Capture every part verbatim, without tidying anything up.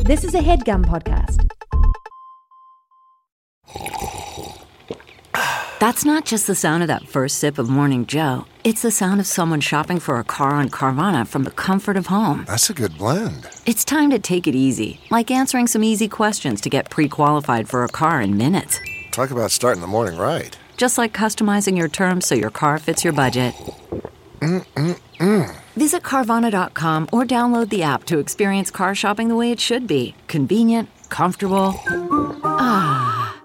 This is a HeadGum podcast. That's not just the sound of that first sip of Morning Joe. It's the sound of someone shopping for a car on Carvana from the comfort of home. That's a good blend. It's time to take it easy, like answering some easy questions to get pre-qualified for a car in minutes. Talk about starting the morning right. Just like customizing your terms so your car fits your budget. Mm-mm-mm. Visit Carvana dot com or download the app to experience car shopping the way it should be. Convenient, comfortable. Ah.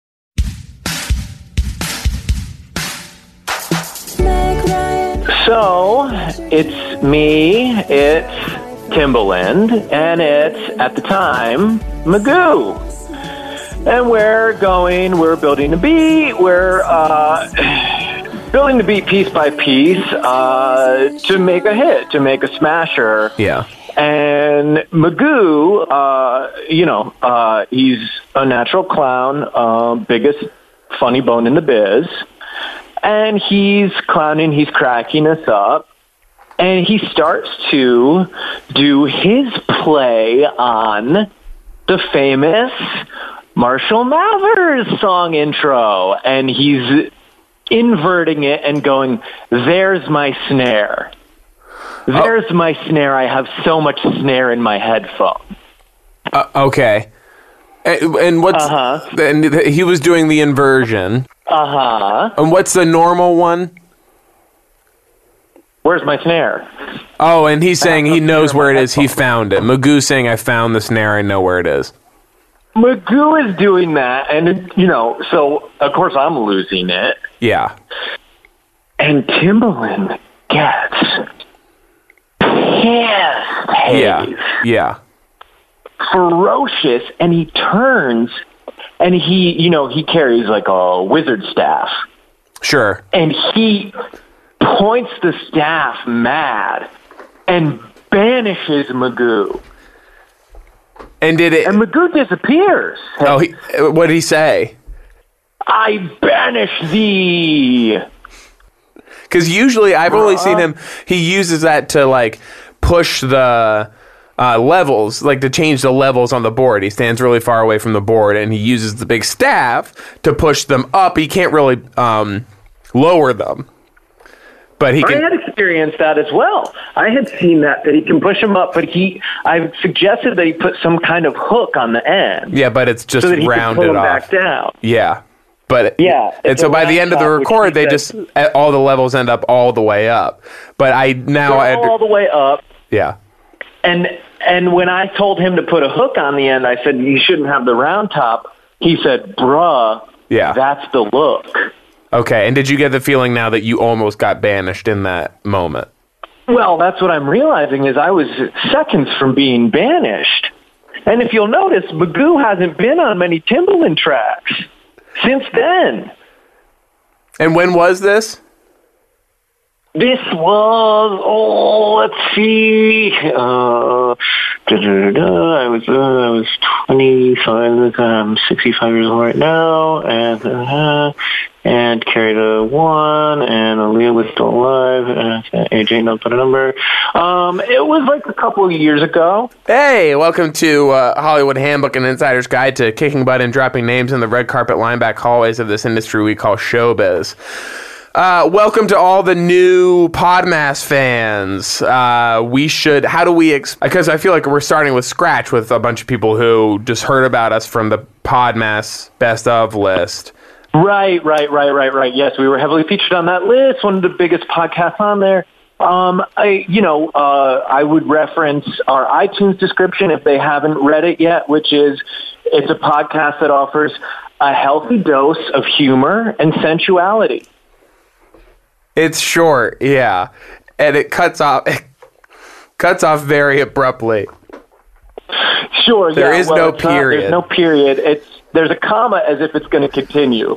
So, it's me, it's Timbaland, and it's, at the time, Magoo. And we're going, we're building a beat, we're uh, building the beat piece by piece uh, to make a hit, to make a smasher. Yeah. And Magoo, uh, you know, uh, he's a natural clown, uh, biggest funny bone in the biz. And he's clowning, he's cracking us up, and he starts to do his play on the famous Marshall Mathers song intro, and he's inverting it and going, there's my snare. There's oh. my snare. I have so much snare in my headphone. Uh, okay. And, and what's... Uh-huh. And he was doing the inversion. Uh-huh. And what's the normal one? Where's my snare? Oh, and he's saying he knows where it is. He found it. Magoo's saying, I found the snare. I know where it is. Magoo is doing that, and, you know, so, of course, I'm losing it. Yeah. And Timbaland gets pissed. Yeah, yeah. Ferocious, and he turns... And he, you know, he carries like a wizard staff. Sure. And he points the staff mad and banishes Magoo. And did it... And Magoo disappears. Oh, he, what did he say? I banish thee. Because usually I've only seen him, he uses that to like push the... Uh, levels, like to change the levels on the board. He stands really far away from the board, and he uses the big staff to push them up. He can't really um, lower them, but he can. I had experienced that as well. I had seen that that he can push them up, but he. I suggested that he put some kind of hook on the end. Yeah, but it's just so that he rounded can pull them off. back down. Yeah, but yeah, and so by the end of the record, they just all the levels end up all the way up. But I now I all, all the way up. Yeah. And and when I told him to put a hook on the end, I said, you shouldn't have the round top. He said, bruh, yeah. that's the look. Okay, and did you get the feeling now that you almost got banished in that moment? Well, that's what I'm realizing is I was seconds from being banished. And if you'll notice, Magoo hasn't been on many Timbaland tracks since then. And when was this? This was, oh, let's see, uh, da, da, da, da. I was, uh, I was twenty-five, I'm sixty-five years old right now, and, uh, and carried a one, and Aaliyah was still alive, and A J knows what a number. Um, it was like a couple of years ago. Hey, welcome to uh, Hollywood Handbook, an insider's guide to kicking butt and dropping names in the red carpet lineback hallways of this industry we call showbiz. Uh, welcome to all the new Podmas fans. Uh, we should, how do we, ex- because I feel like we're starting with scratch with a bunch of people who just heard about us from the Podmas best of list. Right, right, right, right, right. Yes, we were heavily featured on that list, one of the biggest podcasts on there. Um, I, you know, uh, I would reference our iTunes description if they haven't read it yet, which is, it's a podcast that offers a healthy dose of humor and sensuality. It's short, yeah, and it cuts off. It cuts off very abruptly. Sure, there yeah, is well, no it's not- period. there's no period. It's there's a comma as if it's going to continue.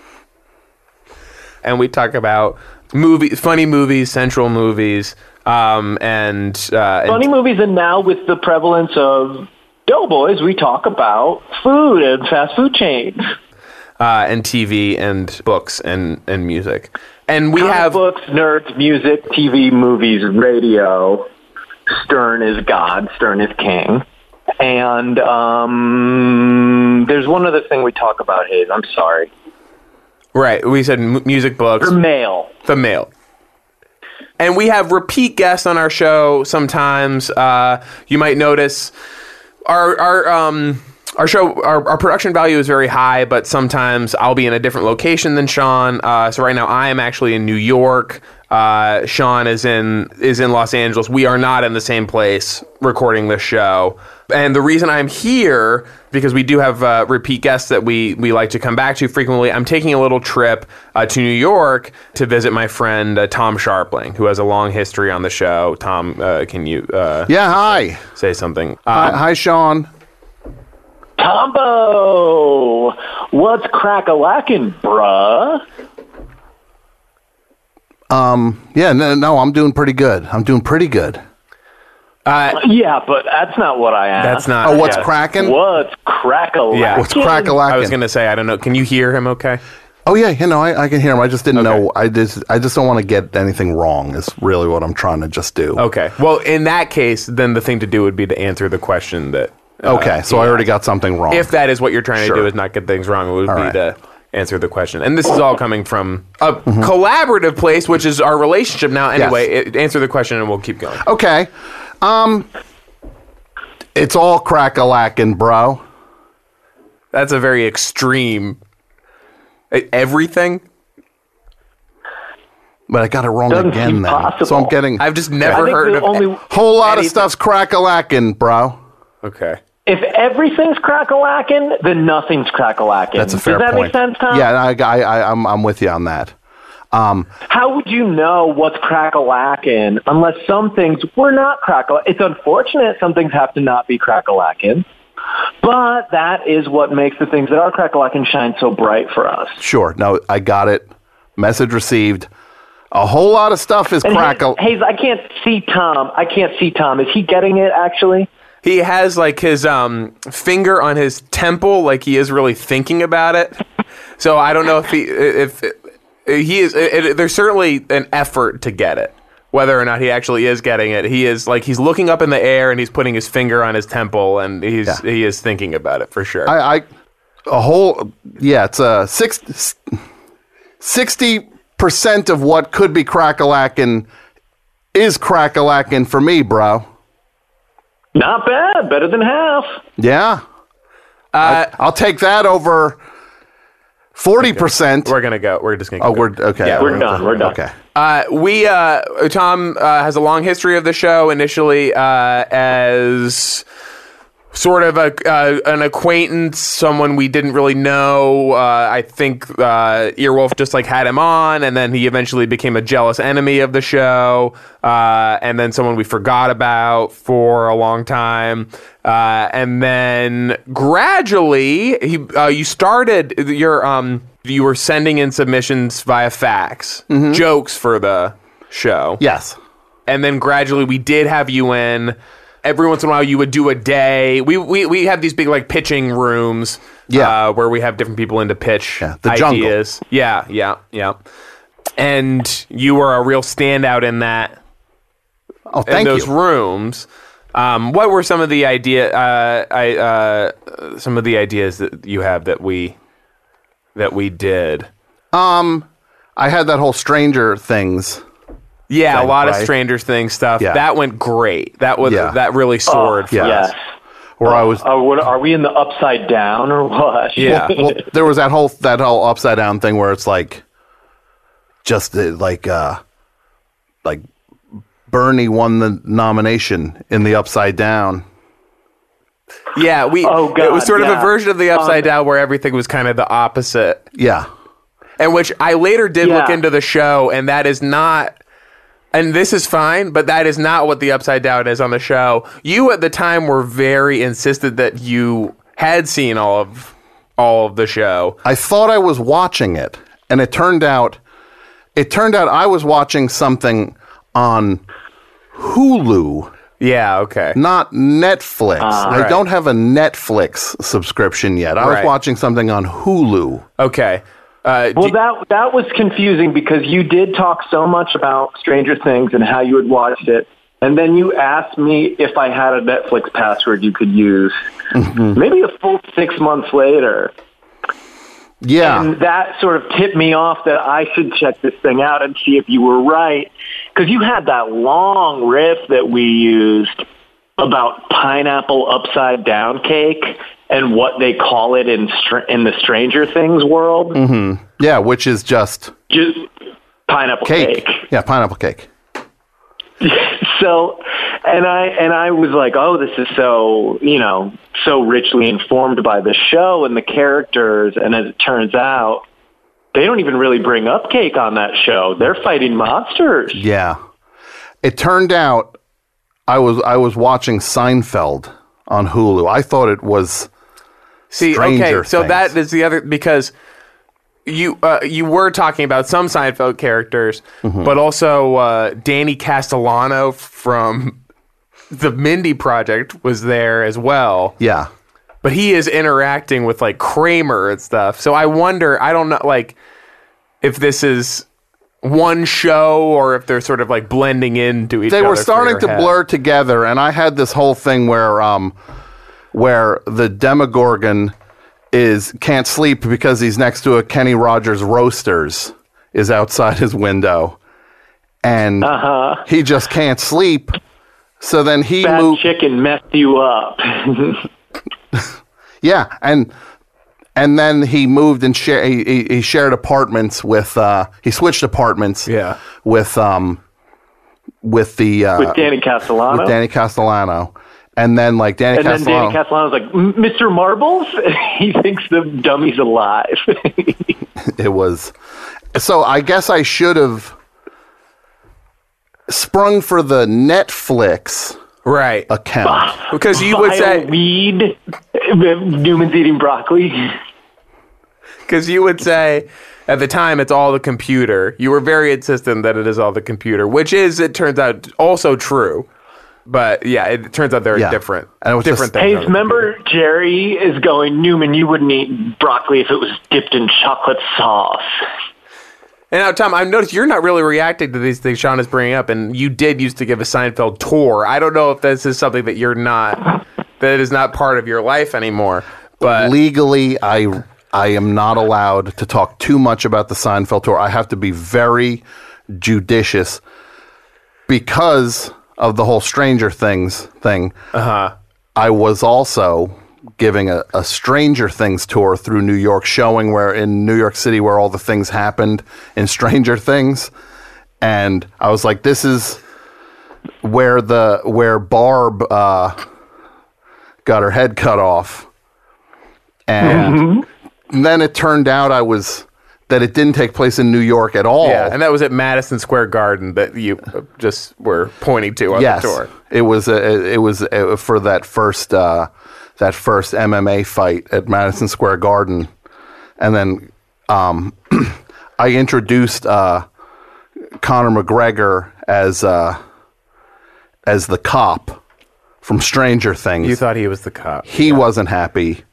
And we talk about movies, funny movies, sensual movies, um, and uh, funny and, movies, and now with the prevalence of Doughboys, we talk about food and fast food chains, uh, and T V and books and and music. And we Comic have books, nerds, music, T V, movies, radio. Stern is God. Stern is king. And um, there's one other thing we talk about, Hayes. I'm sorry. Right. We said m- music, books. Or mail. The mail. And we have repeat guests on our show sometimes. Uh, you might notice our our um our show our, our production value is very high, but sometimes I'll be in a different location than Sean. Uh, so right now I am actually in New York. Uh, Sean is in is in Los Angeles. We are not in the same place recording this show. And the reason I'm here, because we do have uh, repeat guests that we, we like to come back to frequently, I'm taking a little trip uh, to New York to visit my friend uh, Tom Sharpling, who has a long history on the show. Tom, uh, can you uh, Yeah, hi. say something? Um, Hi, hi, Sean. Tombo! What's crack-a-lackin', bruh? Um, yeah, no, no, I'm doing pretty good. I'm doing pretty good. uh, Yeah, but that's not what I asked. that's not... Oh, what's yeah. cracking? What's crack-a-lackin'? Yeah. What's crack a I was going to say, I don't know. Can you hear him okay? Oh yeah, you know, I, I can hear him. I just didn't Okay. know. I just, I just don't want to get anything wrong. Is really what I'm trying to just do. Okay. Well, in that case, then the thing to do would be to answer the question that... uh, Okay, so I yeah. already got something wrong. If that is what you're trying Sure. to do, is not get things wrong, it would All be right. to answer the question. And this is all coming from a collaborative place, which is our relationship now. Anyway, it, answer the question and we'll keep going. okay, um, it's all crack a lacking, bro. That's a very extreme... E- Everything? But I got it wrong Doesn't again. seem Then, possible. so I'm getting I've just I never think heard the of... only... whole lot of anything- stuff's crack a lacking, bro. Okay. If everything's crack-a-lackin', then nothing's crack-a-lackin'. That's a fair Does that point. make sense, Tom? Yeah, I, I, I, I'm, I'm with you on that. Um, How would you know what's crack-a-lackin' unless some things were not crack-a-lackin'? It's unfortunate some things have to not be crack-a-lackin', but that is what makes the things that are crack-a-lackin' shine so bright for us. sure. No, I got it. Message received. A whole lot of stuff is And crack a. Hayes, Hayes, I can't see Tom. I can't see Tom. Is he getting it, actually? He has like his um, finger on his temple, like he is really thinking about it. So I don't know if he if, if he is. It, it, there's certainly an effort to get it. Whether or not he actually is getting it, he is like he's looking up in the air and he's putting his finger on his temple and he's Yeah. he is thinking about it for sure. I, I a whole yeah. It's a six, sixty percent of what could be crack a lacking is crack a lacking for me, bro. Not bad. Better than half. Yeah. Uh, I'll take that over forty percent. we're gonna go. We're just gonna. Oh, keep we're going. okay. Yeah, We're done. We're done. Okay. Uh, we uh, Tom uh, has a long history of the show. Initially, uh, as sort of a uh, an acquaintance, someone we didn't really know. Uh, I think uh, Earwolf just like had him on, and then he eventually became a jealous enemy of the show, uh, and then someone we forgot about for a long time. Uh, and then gradually, he uh, you started your um you were sending in submissions via fax, jokes for the show. Yes. And then gradually we did have you in. Every once in a while you would do a day. We we, we have these big like pitching rooms Yeah. uh, where we have different people in to pitch Yeah, the jungle. ideas. Yeah, yeah, yeah. And you were a real standout in that Oh, in thank those you. rooms. Um, what were some of the idea uh, I uh, some of the ideas that you have that we that we did? Um, I had that whole Stranger Things. Yeah, Thing, a lot of right? Stranger Things stuff. Yeah. That went great. That was Yeah. that really soared for yeah. us. Yes. Where I was, Uh, what, are we in the upside down or what? Yeah. well, there was that whole that whole upside down thing where it's like, just uh, like uh, like Bernie won the nomination in the upside down. Yeah, we. Oh, God, it was sort of a yeah. version of the Upside Um, Down where everything was kind of the opposite, Yeah, and which I later did look Yeah. into the show, and that is not. And this is fine, but that is not what the Upside Down is on the show. You at the time were very insistent that you had seen all of all of the show. I thought I was watching it, and it turned out, it turned out I was watching something on Hulu, Yeah. Okay. not Netflix. I Right. don't have a Netflix subscription yet. I was Right. watching something on Hulu. Okay. Uh, Well, do- that that was confusing because you did talk so much about Stranger Things and how you had watched it and then you asked me if I had a Netflix password you could use. Mm-hmm. Maybe a full six months later. Yeah. And that sort of tipped me off that I should check this thing out and see if you were right. Because you had that long riff that we used about pineapple upside down cake and what they call it in str- in the Stranger Things world. Mm-hmm. Yeah, which is just... Just pineapple cake. cake. Yeah, pineapple cake. So, and I and I was like, oh, this is so, you know, so richly informed by the show and the characters. And as it turns out, they don't even really bring up cake on that show. They're fighting monsters. Yeah. It turned out I was I was watching Seinfeld on Hulu. I thought it was See, Stranger okay, so Things. that is the other, because you uh, you were talking about some Seinfeld characters, mm-hmm. but also uh, Danny Castellano from the Mindy Project was there as well. Yeah. But he is interacting with, like, Kramer and stuff. So I wonder, I don't know, like, if this is one show or if they're sort of, like, blending into each they other. They were starting to blur together, and I had this whole thing where um, where the Demogorgon is can't sleep because he's next to a Kenny Rogers Roasters is outside his window, and uh-huh. he just can't sleep. So then he Bad moved. chicken messed you up. Yeah, and and then he moved and share. He, he shared apartments with. Uh, he switched apartments. Yeah. With um, with the uh, with Danny Castellano. With Danny Castellano. And then, like, Danny and Castellano. And then Danny Castellano's like, Mister Marbles? He thinks the dummy's alive. It was. So I guess I should have sprung for the Netflix right account. Because you would say... weed, Newman's eating broccoli. Because you would say, at the time, it's all the computer. You were very insistent that it is all the computer, which is, it turns out, also true. But yeah, it turns out they're Yeah. different. And it was different just- things. Hey, remember Jerry is going, Newman, you wouldn't eat broccoli if it was dipped in chocolate sauce. And now, Tom, I've noticed you're not really reacting to these things Sean is bringing up, and you did used to give a Seinfeld tour. I don't know if this is something that you're not, that is not part of your life anymore. But legally, I I am not allowed to talk too much about the Seinfeld tour. I have to be very judicious because of the whole Stranger Things thing. Uh-huh. I was also giving a, a Stranger Things tour through New York, showing where in New York City where all the things happened in Stranger Things. And I was like, this is where the where Barb uh, got her head cut off. And mm-hmm. then it turned out I was that it didn't take place in New York at all. Yeah, and that was at Madison Square Garden that you just were pointing to on yes, the tour. It was a, it was a, for that first uh, that first M M A fight at Madison Square Garden, and then um, I introduced uh, Conor McGregor as uh, as the cop from Stranger Things. You thought he was the cop. He yeah. wasn't happy.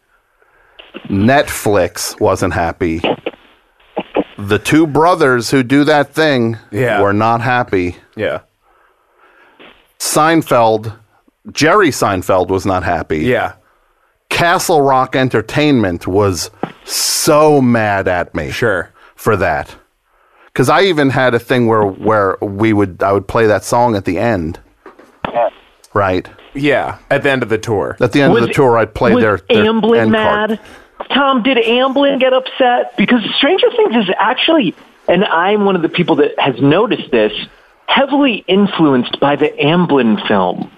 Netflix wasn't happy. The two brothers who do that thing yeah. were not happy. Yeah. Seinfeld, Jerry Seinfeld was not happy. Yeah. Castle Rock Entertainment was so mad at me. Sure. For that. Because I even had a thing where where we would I would play that song at the end. Right? Yeah. At the end of the tour. At the end was, of the tour, I'd play was their, their Amblin end mad? card. Tom, did Amblin get upset? Because Stranger Things is actually, and I'm one of the people that has noticed this, heavily influenced by the Amblin films.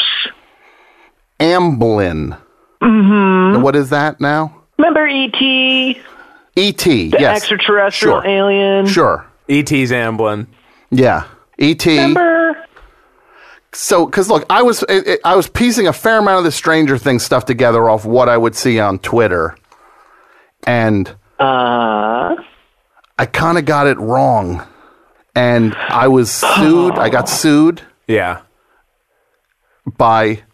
Amblin. Mm-hmm. And what is that now? Remember E T? E T, the yes. extraterrestrial sure. alien? Sure. E T's Amblin. Yeah. E T. Remember? So, because look, I was it, it, I was piecing a fair amount of the Stranger Things stuff together off what I would see on Twitter. And uh, I kind of got it wrong. And I was sued. I got sued. Yeah. By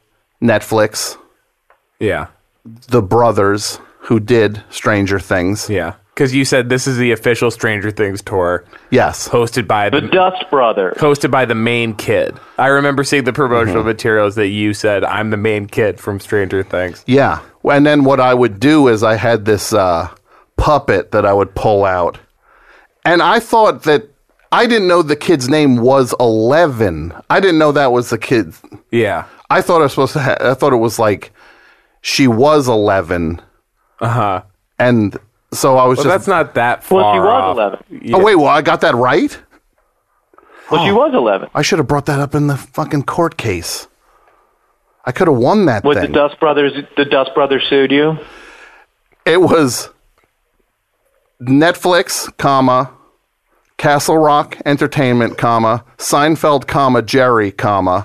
Netflix. Yeah. The brothers who did Stranger Things. Yeah. Because you said this is the official Stranger Things tour, Yes. hosted by The the, Dust Brothers. hosted by the main kid. I remember seeing the promotional materials that you said I'm the main kid from Stranger Things. Yeah. And then what I would do is I had this uh, puppet that I would pull out. And I thought that I didn't know the kid's name was Eleven. I didn't know that was the kid. Yeah. I thought I was supposed to ha- I thought it was like she was eleven. Uh huh. And so I was Well, just that's not that far. Well, she was off. eleven. Yeah. Oh wait, well I got that right? Well, she was eleven. I should have brought that up in the fucking court case. I could have won that Was thing. the Dust Brothers? The Dust Brothers sued you? It was Netflix, comma, Castle Rock Entertainment, comma, Seinfeld, comma, Jerry, comma,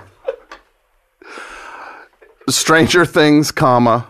Stranger Things, comma,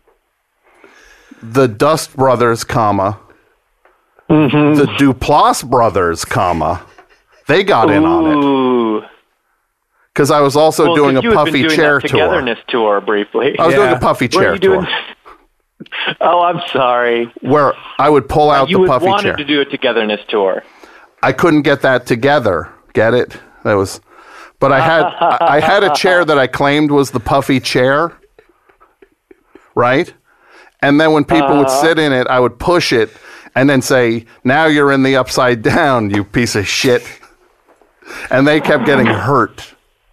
the Dust Brothers, comma, Mm-hmm. the Duplass Brothers, comma. They got in on it Ooh. because I was also Well, doing a 'cause you had been puffy doing chair that tour. togetherness tour briefly. I was Yeah. doing a puffy What are chair you doing? tour Oh, I'm sorry. where I would pull out You the had puffy wanted chair. to do a togetherness tour. I couldn't get that together. Get it? That was, but I had I, I had a chair that I claimed was the puffy chair, right? And then when people would sit in it, I would push it and then say, "Now you're in the upside down, you piece of shit." And they kept getting hurt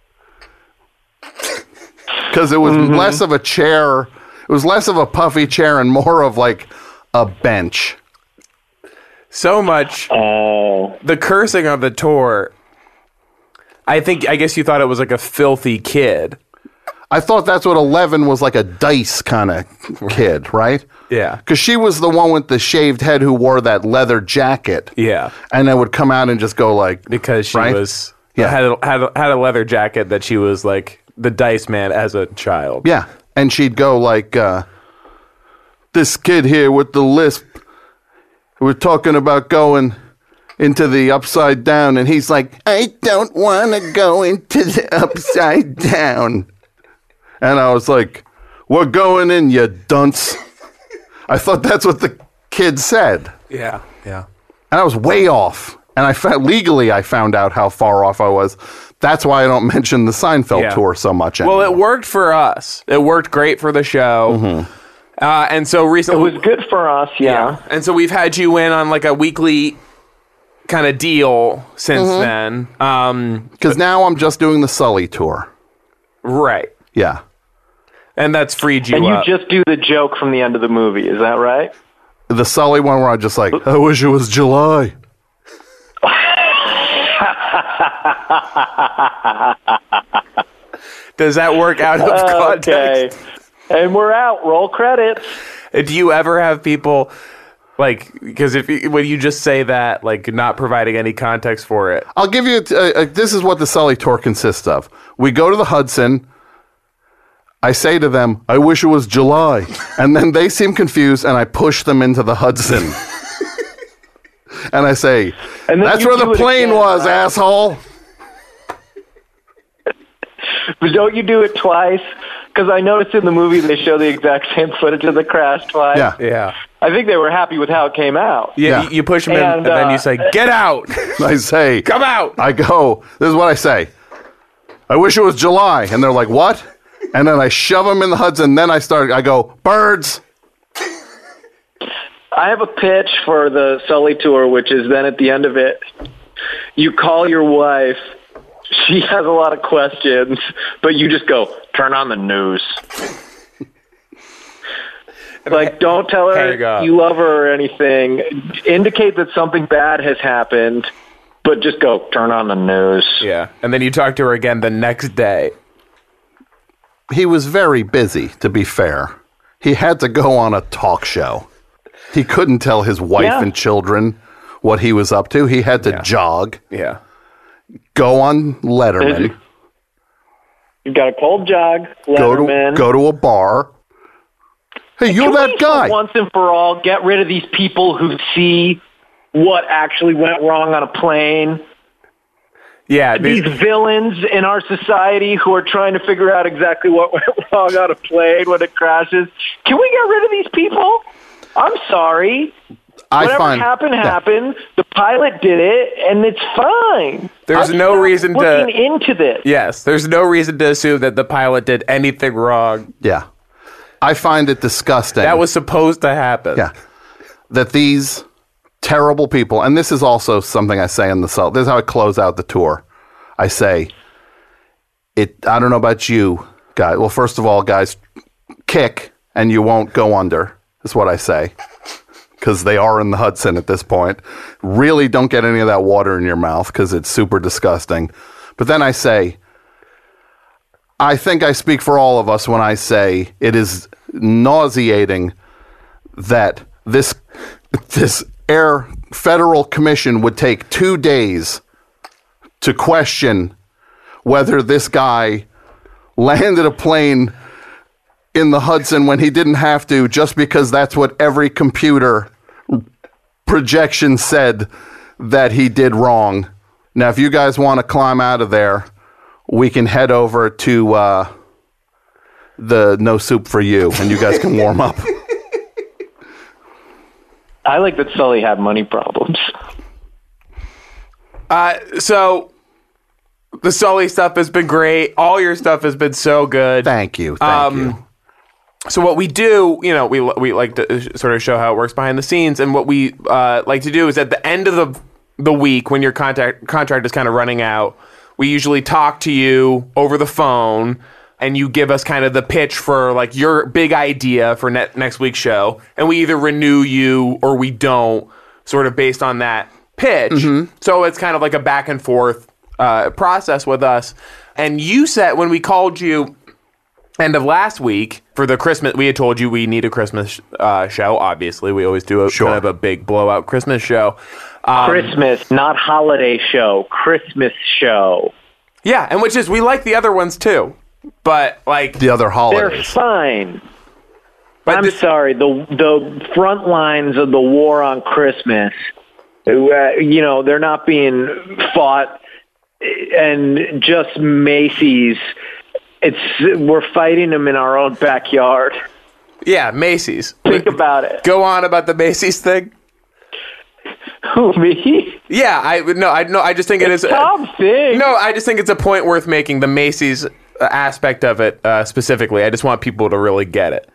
because it was less of a chair. It was less of a puffy chair and more of like a bench. So much. Oh. The cursing of the tour. I think. I guess you thought it was like a filthy kid. I thought that's what Eleven was, like a dice kind of kid, right? Yeah. Because she was the one with the shaved head who wore that leather jacket. Yeah. And then would come out and just go like, Because she right? was Yeah. had a, had a, had a leather jacket that she was like the dice man as a child. yeah. And she'd go like, uh, this kid here with the lisp, we're talking about going into the upside down. And he's like, I don't want to go into the upside down. And I was like, we're going in, you dunce. I thought that's what the kid said. Yeah. Yeah. And I was way off. And I found, legally, I found out how far off I was. That's why I don't mention the Seinfeld Yeah. tour so much Well, anymore. it worked for us. It worked great for the show. Mm-hmm. Uh, and so It recently, was good for us, yeah. and so we've had you in on like a weekly kind of deal since Mm-hmm. then. Um, Because now I'm just doing the Sully tour. right. Yeah. And that's freed you And you up. just do the joke from the end of the movie, is that right? The Sully one where I just like, I wish it was July. Does that work out of Okay. context? And we're out. Roll credits. Do you ever have people like, because if you, when you just say that, like not providing any context for it? I'll give you, a, a, this is what the Sully tour consists of. We go to the Hudson. I say to them, I wish it was July. And then they seem confused and I push them into the Hudson. And I say, And then that's you where do the it plane again, was, right? asshole. But don't you do it twice? Because I noticed in the movie they show the exact same footage of the crash twice. Yeah. Yeah. I think they were happy with how it came out. Yeah. Yeah. You, you push them in, And, and then uh, you say, "Get out! I say, Come out!" I go, this is what I say. I wish it was July. And they're like, what? And then I shove them in the Hudson. Then I start, I go, birds. I have a pitch for the Sully tour, which is then at the end of it, you call your wife. She has a lot of questions, but you just go, turn on the news. Like, don't tell Hang her up. you love her or anything. Indicate that something bad has happened, but just go, turn on the news. Yeah. And then you talk to her again the next day. He was very busy, to be fair. He had to go on a talk show. He couldn't tell his wife Yeah. and children what he was up to. He had to Yeah. jog, Yeah. go on Letterman, You've got a cold jog, go to Letterman. go to a bar. Hey, you're Can that we, guy. for once and for all, get rid of these people who see what actually went wrong on a plane? Yeah. These These, villains in our society who are trying to figure out exactly what went wrong on a plane when it crashes. Can we get rid of these people? I'm sorry. I Whatever find happened, yeah. happened. The pilot did it, and it's fine. There's I'm no not reason to- looking into this. Yes, there's no reason to assume that the pilot did anything wrong. Yeah. I find it disgusting. That was supposed to happen. Yeah. That these terrible people, and this is also something I say in the cell. This is how I close out the tour. I say, it. I don't know about you, guys. Well, first of all, guys, kick and you won't go under, is what I say. Because they are in the Hudson at this point. Really don't get any of that water in your mouth because it's super disgusting. But then I say, I think I speak for all of us when I say it is nauseating that this this Air Federal Commission would take two days to question whether this guy landed a plane in the Hudson when he didn't have to, just because that's what every computer projection said that he did wrong. Now, if you guys want to climb out of there, we can head over to uh, the No Soup for You, and you guys can warm up. I like that Sully had money problems. Uh, so the Sully stuff has been great. All your stuff has been so good. Thank you. Thank Um, you. So what we do, you know, we we like to sort of show how it works behind the scenes, and what we uh, like to do is at the end of the the week when your contract contract is kind of running out, we usually talk to you over the phone, and you give us kind of the pitch for like your big idea for ne- next week's show, and we either renew you or we don't, sort of based on that pitch. Mm-hmm. So it's kind of like a back and forth uh, process with us. And you said when we called you end of last week for the Christmas, we had told you we need a Christmas uh, show. Obviously, we always do a Sure. kind of a big blowout Christmas show. Um, Christmas, not holiday show. Christmas show. yeah, and which is we like the other ones too, but like The other They're holidays. fine. But I'm this- sorry. The the front lines of the war on Christmas, uh, you know, they're not being fought, and just Macy's. It's we're fighting them in our own backyard. yeah, Macy's. Think about it. Go on about the Macy's thing. Who, me? Yeah, I no, I no, I just think it is. Tom thing. No, I just think it's a point worth making. The Macy's aspect of it uh, specifically. I just want people to really get it.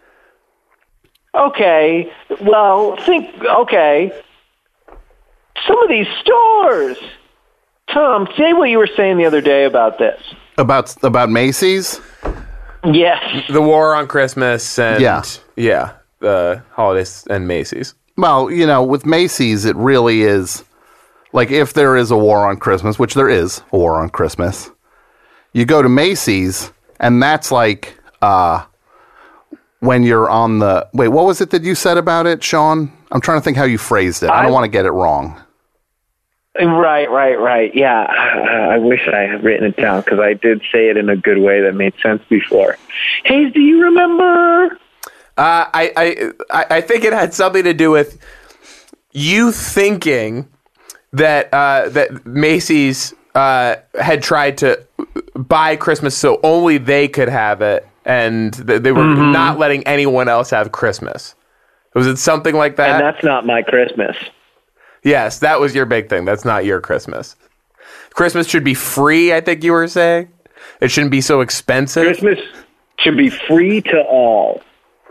Okay. Well, think. Okay. Some of these stores. Tom, say what you were saying the other day about this. About about Macy's? Yes. The war on Christmas and Yeah. yeah, the holidays and Macy's. Well, you know, with Macy's, it really is like if there is a war on Christmas, which there is a war on Christmas, you go to Macy's, and that's like uh, when you're on the. Wait, what was it that you said about it, Sean? I'm trying to think how you phrased it. I don't I- want to get it wrong. Right, right, right. Yeah, I wish I had written it down because I did say it in a good way that made sense before. Hayes, do you remember? Uh, I, I I I think it had something to do with you thinking that uh, that Macy's uh, had tried to buy Christmas so only they could have it, and th- they were Mm-hmm. not letting anyone else have Christmas. Was it something like that? And that's not my Christmas. Yes, that was your big thing. That's not your Christmas. Christmas should be free, I think you were saying. It shouldn't be so expensive. Christmas should be free to all.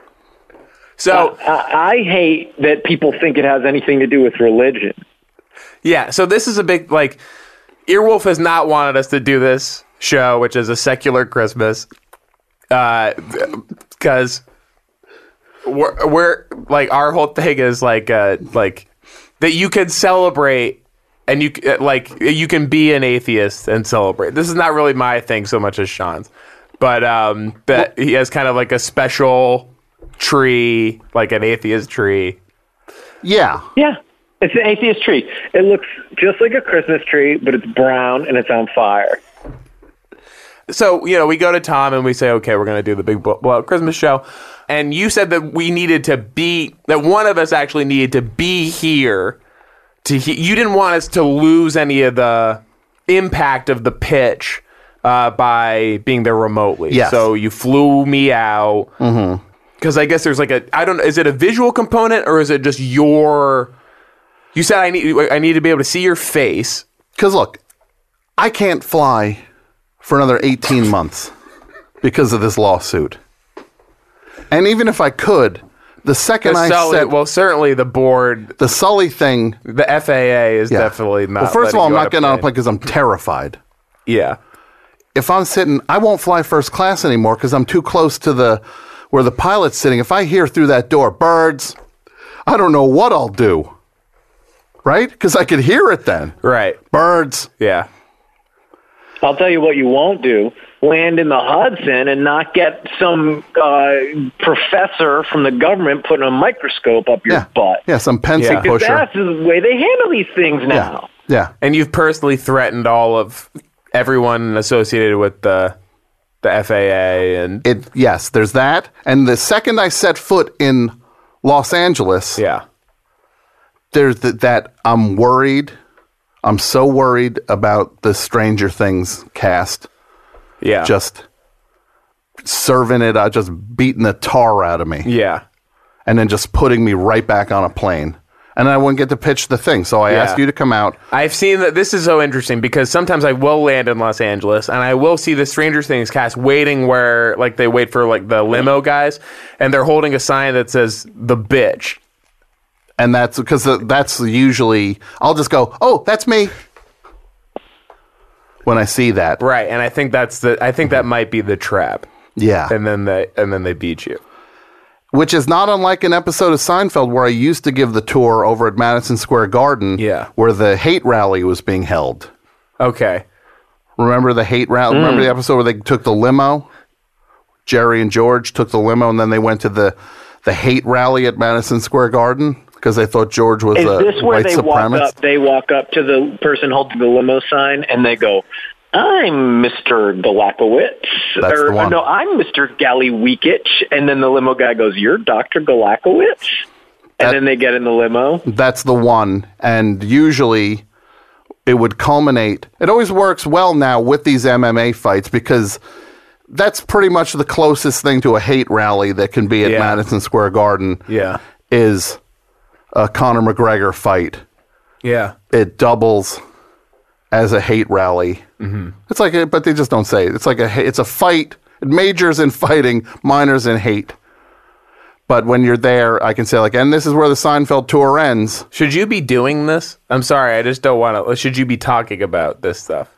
So, I, I hate that people think it has anything to do with religion. yeah, so this is a big, like, Earwolf has not wanted us to do this show, which is a secular Christmas, uh, because we're, we're, like, our whole thing is, like, uh, like, that you can celebrate and you like you can be an atheist and celebrate. This is not really my thing so much as Sean's, but um, that he has kind of like a special tree, like an atheist tree. Yeah. Yeah, it's an atheist tree. It looks just like a Christmas tree, but it's brown and it's on fire. So, you know, we go to Tom and we say, okay, we're going to do the big blowout Christmas show. And you said that we needed to be, that one of us actually needed to be here to he- you didn't want us to lose any of the impact of the pitch uh, by being there remotely. Yes. So you flew me out. Because I guess there's like a, I don't know, is it a visual component or is it just your You said I need I need to be able to see your face. Because look, I can't fly for another eighteen months because of this lawsuit. And even if I could, the second The I Sully, said well, certainly the board, the Sully thing, the F A A is yeah. definitely not. Well, first of letting all, I'm you not on getting on a plane. plane because I'm terrified. Yeah. If I'm sitting, I won't fly first class anymore because I'm too close to the where the pilot's sitting. If I hear through that door, birds, I don't know what I'll do. Right? Because I could hear it then. Right. Birds. Yeah. I'll tell you what you won't do. Land in the Hudson and not get some uh, professor from the government putting a microscope up your Yeah. butt. Yeah, some pencil Yeah. Because pusher. that's the way they handle these things now. Yeah. Yeah. And you've personally threatened all of everyone associated with the the F A A and It yes, there's that. And the second I set foot in Los Angeles, yeah. there's th- that I'm worried. I'm so worried about the Stranger Things cast. Yeah. Just serving it, uh, just beating the tar out of me, yeah. and then just putting me right back on a plane. And I wouldn't get to pitch the thing. So I Yeah. asked you to come out. I've seen that. This is so interesting because sometimes I will land in Los Angeles and I will see the Stranger Things cast waiting where, like, they wait for, like, the limo guys and they're holding a sign that says the bitch. And that's because that's usually, I'll just go, oh, that's me. When I see that. Right. And I think that's the, I think that might be the trap. Yeah. And then they, and then they beat you. Which is not unlike an episode of Seinfeld where I used to give the tour over at Madison Square Garden, Yeah. where the hate rally was being held. Okay. Remember the hate rally? Mm. Remember the episode where they took the limo? Jerry and George took the limo, and then they went to the, the hate rally at Madison Square Garden because they thought George was Is a this where white they walk supremacist. up? They walk up to the person holding the limo sign and they go, "I'm Mister Galakowicz," That's or the one. no, "I'm Mister Galliweekich," and then the limo guy goes, "You're Doctor Galakowicz," and That- then they get in the limo. That's the one. And usually it would culminate. It always works well now with these M M A fights because that's pretty much the closest thing to a hate rally that can be at Yeah. Madison Square Garden. Yeah. Is a Conor McGregor fight. Yeah. It doubles as a hate rally. Mm-hmm. It's like, a, but they just don't say it. It's like a, ha- it's a fight. It majors in fighting, minors in hate. But when you're there, I can say like, and this is where the Seinfeld tour ends. Should you be doing this? I'm sorry. I just don't want to. Should you be talking about this stuff?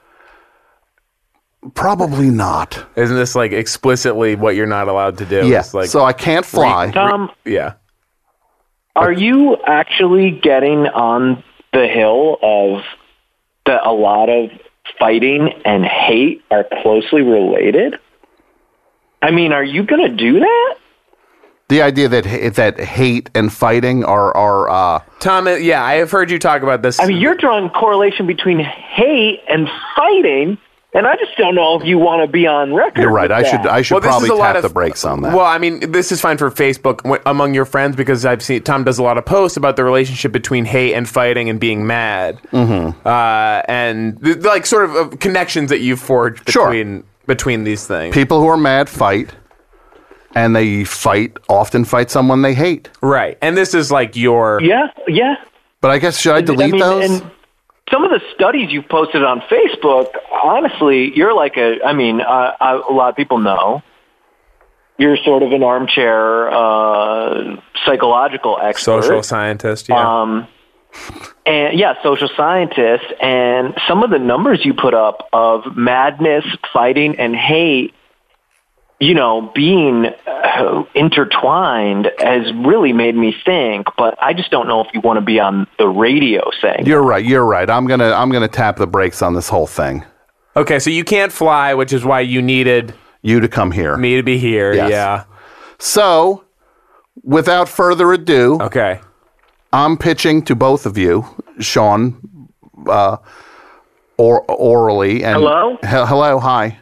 Probably not. Isn't this like explicitly what you're not allowed to do? Yeah. It's like, so I can't fly. Tom, yeah. are you actually getting on the hill of that a lot of fighting and hate are closely related? I mean, are you going to do that? The idea that ha- that hate and fighting are are uh, Tom, uh, yeah, I have heard you talk about this. I mean, you're drawing correlation between hate and fighting, and I just don't know if you want to be on record. you're right. with I should that. I should Well, this probably is a lot tap of- the brakes on that. Well, I mean, this is fine for Facebook w- among your friends because I've seen Tom does a lot of posts about the relationship between hate and fighting and being mad, mm-hmm. uh, and th- like sort of uh, connections that you've forged Sure. between between these things. People who are mad fight, and they fight often fight someone they hate. Right, and this is like your Yeah, yeah. But I guess should I delete I mean, those? And some of the studies you've posted on Facebook, honestly, you're like a, I mean, uh, I, a lot of people know. You're sort of an armchair uh, psychological expert. social scientist. Yeah, Um, and yeah, social scientist. And some of the numbers you put up of madness, fighting, and hate, you know, being uh, intertwined has really made me think, but I just don't know if you want to be on the radio saying You're right. You're right. I'm gonna I'm gonna tap the brakes on this whole thing. okay, so you can't fly, which is why you needed You to come here. me to be here. Yes. Yeah. So, without further ado, Okay. I'm pitching to both of you, Sean, uh, or orally and Hello? He- hello, hi,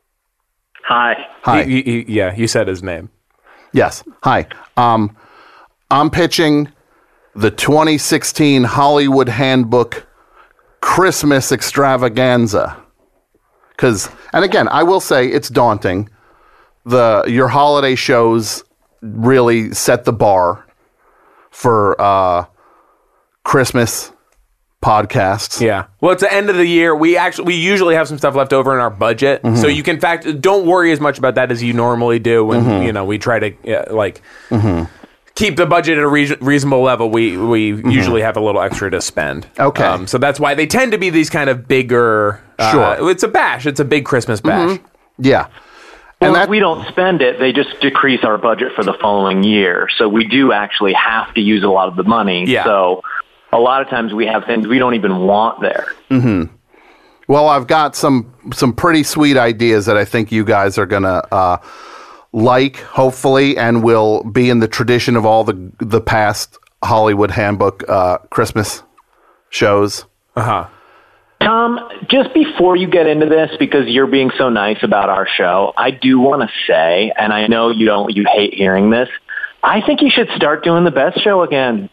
Hi. hi. You- you- yeah, you said his name. Yes. Hi. Um, I'm pitching the twenty sixteen Hollywood Handbook Christmas Extravaganza. Because, and again, I will say it's daunting. The your holiday shows really set the bar for uh, Christmas podcasts. Yeah. Well, it's the end of the year. We actually we usually have some stuff left over in our budget, Mm-hmm. so you can fact don't worry as much about that as you normally do when Mm-hmm. you know we try to yeah, like keep the budget at a rea- reasonable level. We we usually have a little extra to spend. Mm-hmm. Okay. Um, so that's why they tend to be these kind of bigger. Uh, Sure. It's a bash. It's a big Christmas bash. Yeah. Well, And that, if we don't spend it, they just decrease our budget for the following year. So we do actually have to use a lot of the money. Yeah. So a lot of times we have things we don't even want there. well, I've got some some pretty sweet ideas that I think you guys are going to uh, like, hopefully, and will be in the tradition of all the the past Hollywood Handbook uh, Christmas shows. Uh huh. Tom, just before you get into this, because you're being so nice about our show, I do want to say, and I know you don't, you hate hearing this, I think you should start doing the best show again.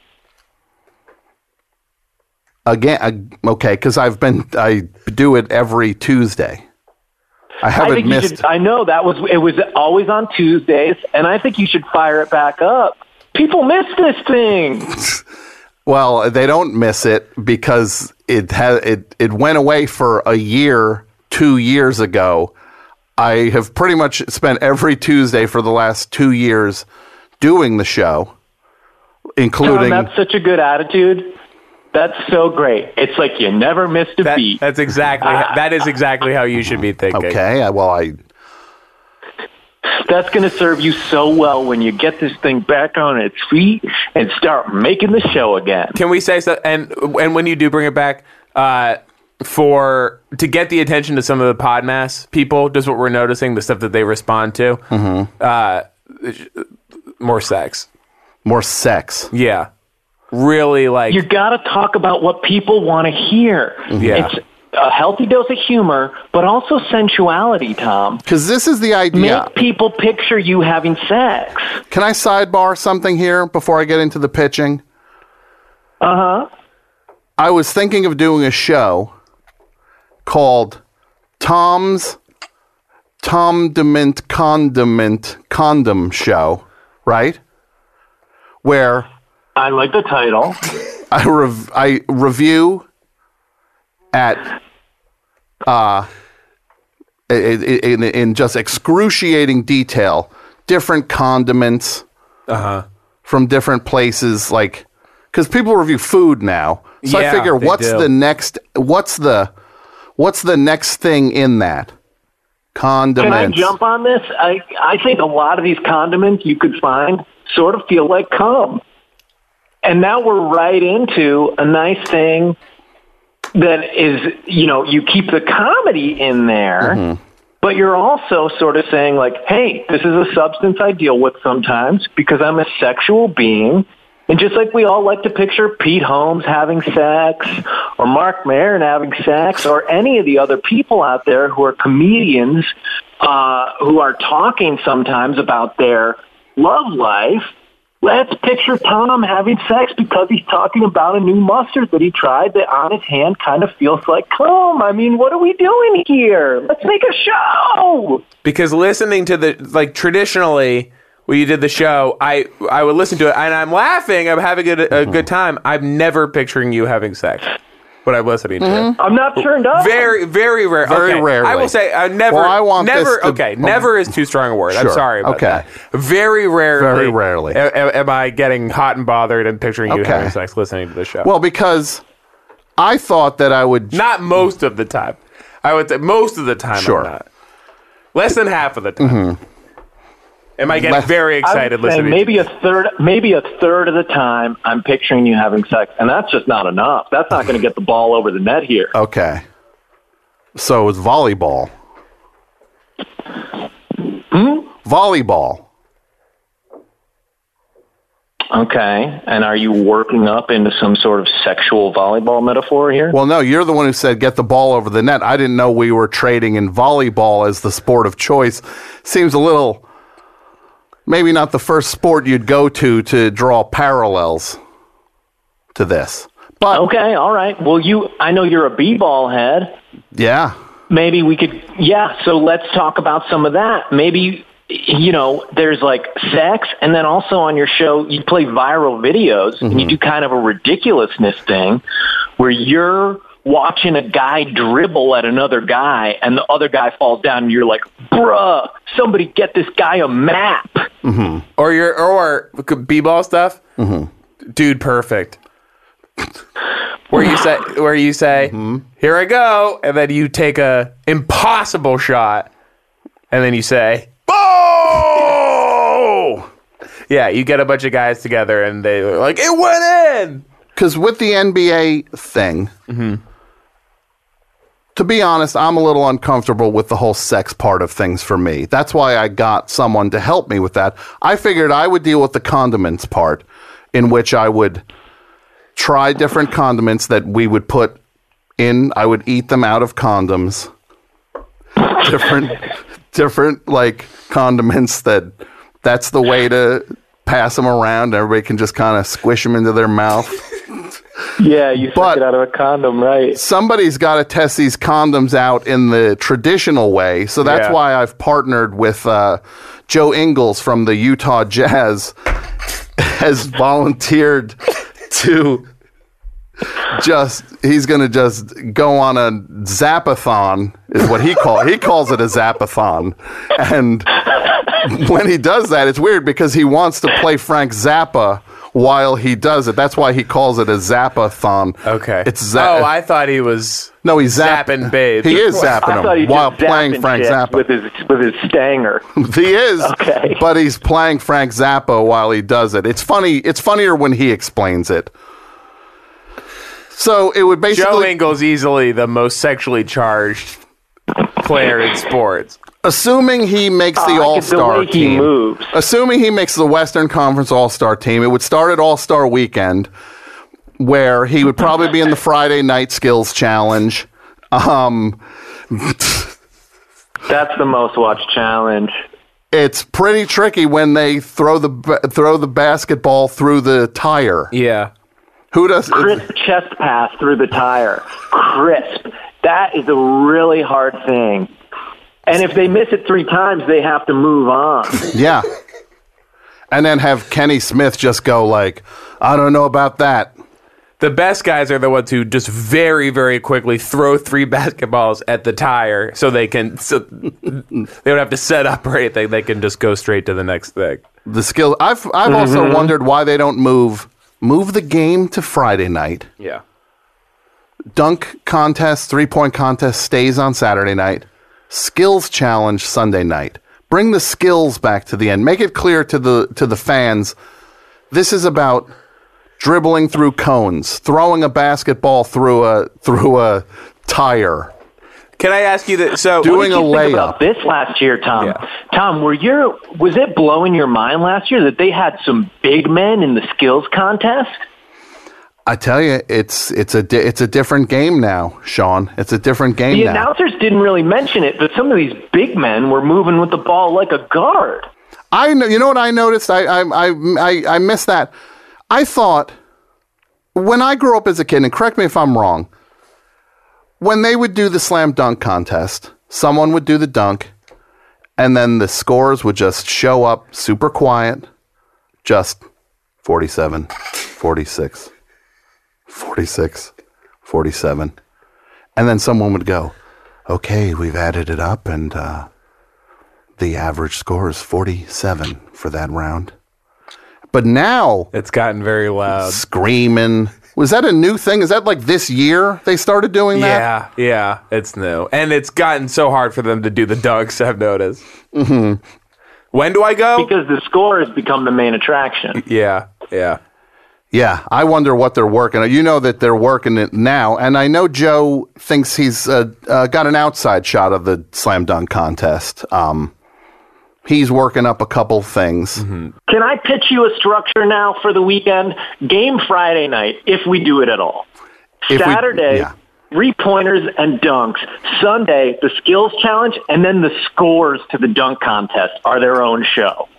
Again, uh, okay, because I've been I do it every Tuesday. I I haven't think you missed. should, I know that was it was always on Tuesdays, and I think you should fire it back up. People miss this thing. Well, they don't miss it because it had it it went away for a year, two years ago. I have pretty much spent every Tuesday for the last two years doing the show, including. Tom, that's such a good attitude. That's so great. It's like you never missed a That, beat. that's exactly that is exactly how you should be thinking. Okay, I- well, I That's going to serve you so well when you get this thing back on its feet and start making the show again. Can we say so? And and when you do bring it back, uh, for to get the attention to some of the Podmass people, just what we're noticing, the stuff that they respond to, Mm-hmm. uh, more sex. more sex. Yeah, really like. You got to talk about what people want to hear. Yeah. It's a healthy dose of humor, but also sensuality, Tom. Because this is the idea. Make people picture you having sex. Can I sidebar something here before I get into the pitching? Uh-huh. I was thinking of doing a show called Tom's Tomdiment Condiment Condom Show, right? Where I like the title. I rev- I review at uh in, in just excruciating detail different condiments Uh-huh. from different places, like because people review food now. So Yeah, I figure, they what's do. the next? What's the what's the next thing in that condiments? Can I jump on this? I, I think a lot of these condiments you could find sort of feel like cum. And now we're right into a nice thing that is, you know, you keep the comedy in there, Mm-hmm. but you're also sort of saying like, hey, this is a substance I deal with sometimes because I'm a sexual being. And just like we all like to picture Pete Holmes having sex or Mark Maron having sex or any of the other people out there who are comedians uh, who are talking sometimes about their love life, let's picture Tom having sex because he's talking about a new mustard that he tried that on his hand kind of feels like cum. I mean, what are we doing here? Let's make a show. Because listening to the like traditionally when you did the show, I I would listen to it and I'm laughing, I'm having a, a good time. I'm never picturing you having sex when I'm listening to it. I'm not turned up. Very, very rare. Very okay. rarely. I will say, I never. Well, I want never. this to- okay, never is too strong a word. I'm Sure. sorry about Okay. that. Very rarely. Very rarely. a- a- Am I getting hot and bothered and picturing you Okay. having sex listening to the show? Well, because I thought that I would. not most of the time. I would say most of the time. Sure. I'm not. Less than half of the time. Am I getting Less- very I excited would say listening? maybe to a third, maybe a third of the time, I'm picturing you having sex, and that's just not enough. That's not going to get the ball over the net here. Okay. So it's volleyball. Hmm? Volleyball. Okay, and are you working up into some sort of sexual volleyball metaphor here? Well, no, you're the one who said get the ball over the net. I didn't know we were trading in volleyball as the sport of choice. Seems a little, maybe not the first sport you'd go to to draw parallels to this. But, Okay, all right. Well, you, I know you're a b-ball head. yeah. Maybe we could, yeah, so let's talk about some of that. Maybe you know, there's like sex, and then also on your show, you play viral videos, mm-hmm. and you do kind of a ridiculousness thing where you're watching a guy dribble at another guy, and the other guy falls down, and you're like, bruh, somebody get this guy a map. Mm-hmm. Or your or b-ball stuff, mm-hmm. Dude Perfect. Where you say, where you say, mm-hmm. Here I go, and then you take a impossible shot, and then you say, oh! Yeah, you get a bunch of guys together, and they're like, it went in! Because with the N B A thing, mm-hmm. to be honest, I'm a little uncomfortable with the whole sex part of things for me. That's why I got someone to help me with that. I figured I would deal with the condiments part, in which I would try different condiments that we would put in. I would eat them out of condoms. Different, different like condiments that that's the way to pass them around. Everybody can just kind of squish them into their mouth. Yeah, you suck it out of a condom, right? Somebody's got to test these condoms out in the traditional way. So that's Yeah. why I've partnered with uh, Joe Ingles from the Utah Jazz has volunteered to just, he's going to just go on a zapathon is what he calls He calls it a zapathon. And when he does that, it's weird because he wants to play Frank Zappa while he does it. That's why he calls it a Zappathon. Okay. It's za- oh, I thought he was no, he's zap- zapping babes. He is zapping I thought he them while just playing zapping Frank chicks Zappa. with his with his stanger. He is, Okay. but he's playing Frank Zappa while he does it. It's funny. It's funnier when he explains it. So it would basically Joe Ingles easily the most sexually charged player in sports. Assuming he makes the Oh, I All get the Star way he team. moves. Assuming he makes the Western Conference All Star team, it would start at All Star Weekend, where he would probably be in the Friday Night Skills Challenge. Um, That's the most watched challenge. it's pretty tricky when they throw the ba- throw the basketball through the tire. Yeah. Who does? Crisp chest pass through the tire. Crisp. That is a really hard thing. And if they miss it three times, they have to move on. Yeah. And then have Kenny Smith just go like, I don't know about that. The best guys are the ones who just very, very quickly throw three basketballs at the tire so they can, so they don't have to set up or anything. They can just go straight to the next thing. The skill. I've I've Mm-hmm. also wondered why they don't move move the game to Friday night. Yeah. Dunk contest, three point contest stays on Saturday night. Skills challenge Sunday night. Bring the skills back to the end. Make it clear to the to the fans. This is about dribbling through cones, throwing a basketball through a through a tire, Can I ask you that? So doing a What did you think layup. about this last year, Tom? Yeah. Tom, were your was it blowing your mind last year that they had some big men in the skills contest? I tell you, it's it's a di- it's a different game now, Sean. It's a different game The now. announcers didn't really mention it, but some of these big men were moving with the ball like a guard. I know. You know what I noticed? I I I I, I missed that. I thought when I grew up as a kid, and correct me if I'm wrong, when they would do the slam dunk contest, someone would do the dunk, and then the scores would just show up super quiet, just forty-seven, forty-six, forty-six, forty-seven. And then someone would go, okay, we've added it up, and uh, the average score is forty-seven for that round. But now, it's gotten very loud. screaming. Was that a new thing? Is that like this year they started doing that? Yeah, yeah, it's new, and it's gotten so hard for them to do the dunks. I've noticed. Mm-hmm. When do I go? Because the score has become the main attraction. Yeah, yeah. Yeah, I wonder what they're working on. You know that they're working it now, and I know Joe thinks he's uh, uh, got an outside shot of the slam dunk contest. Um, he's working up a couple things. Mm-hmm. Can I pitch you a structure now for the weekend? Game Friday night, if we do it at all. If we- Saturday, yeah. three-pointers and dunks. Sunday, the skills challenge, and then the scores to the dunk contest are their own show.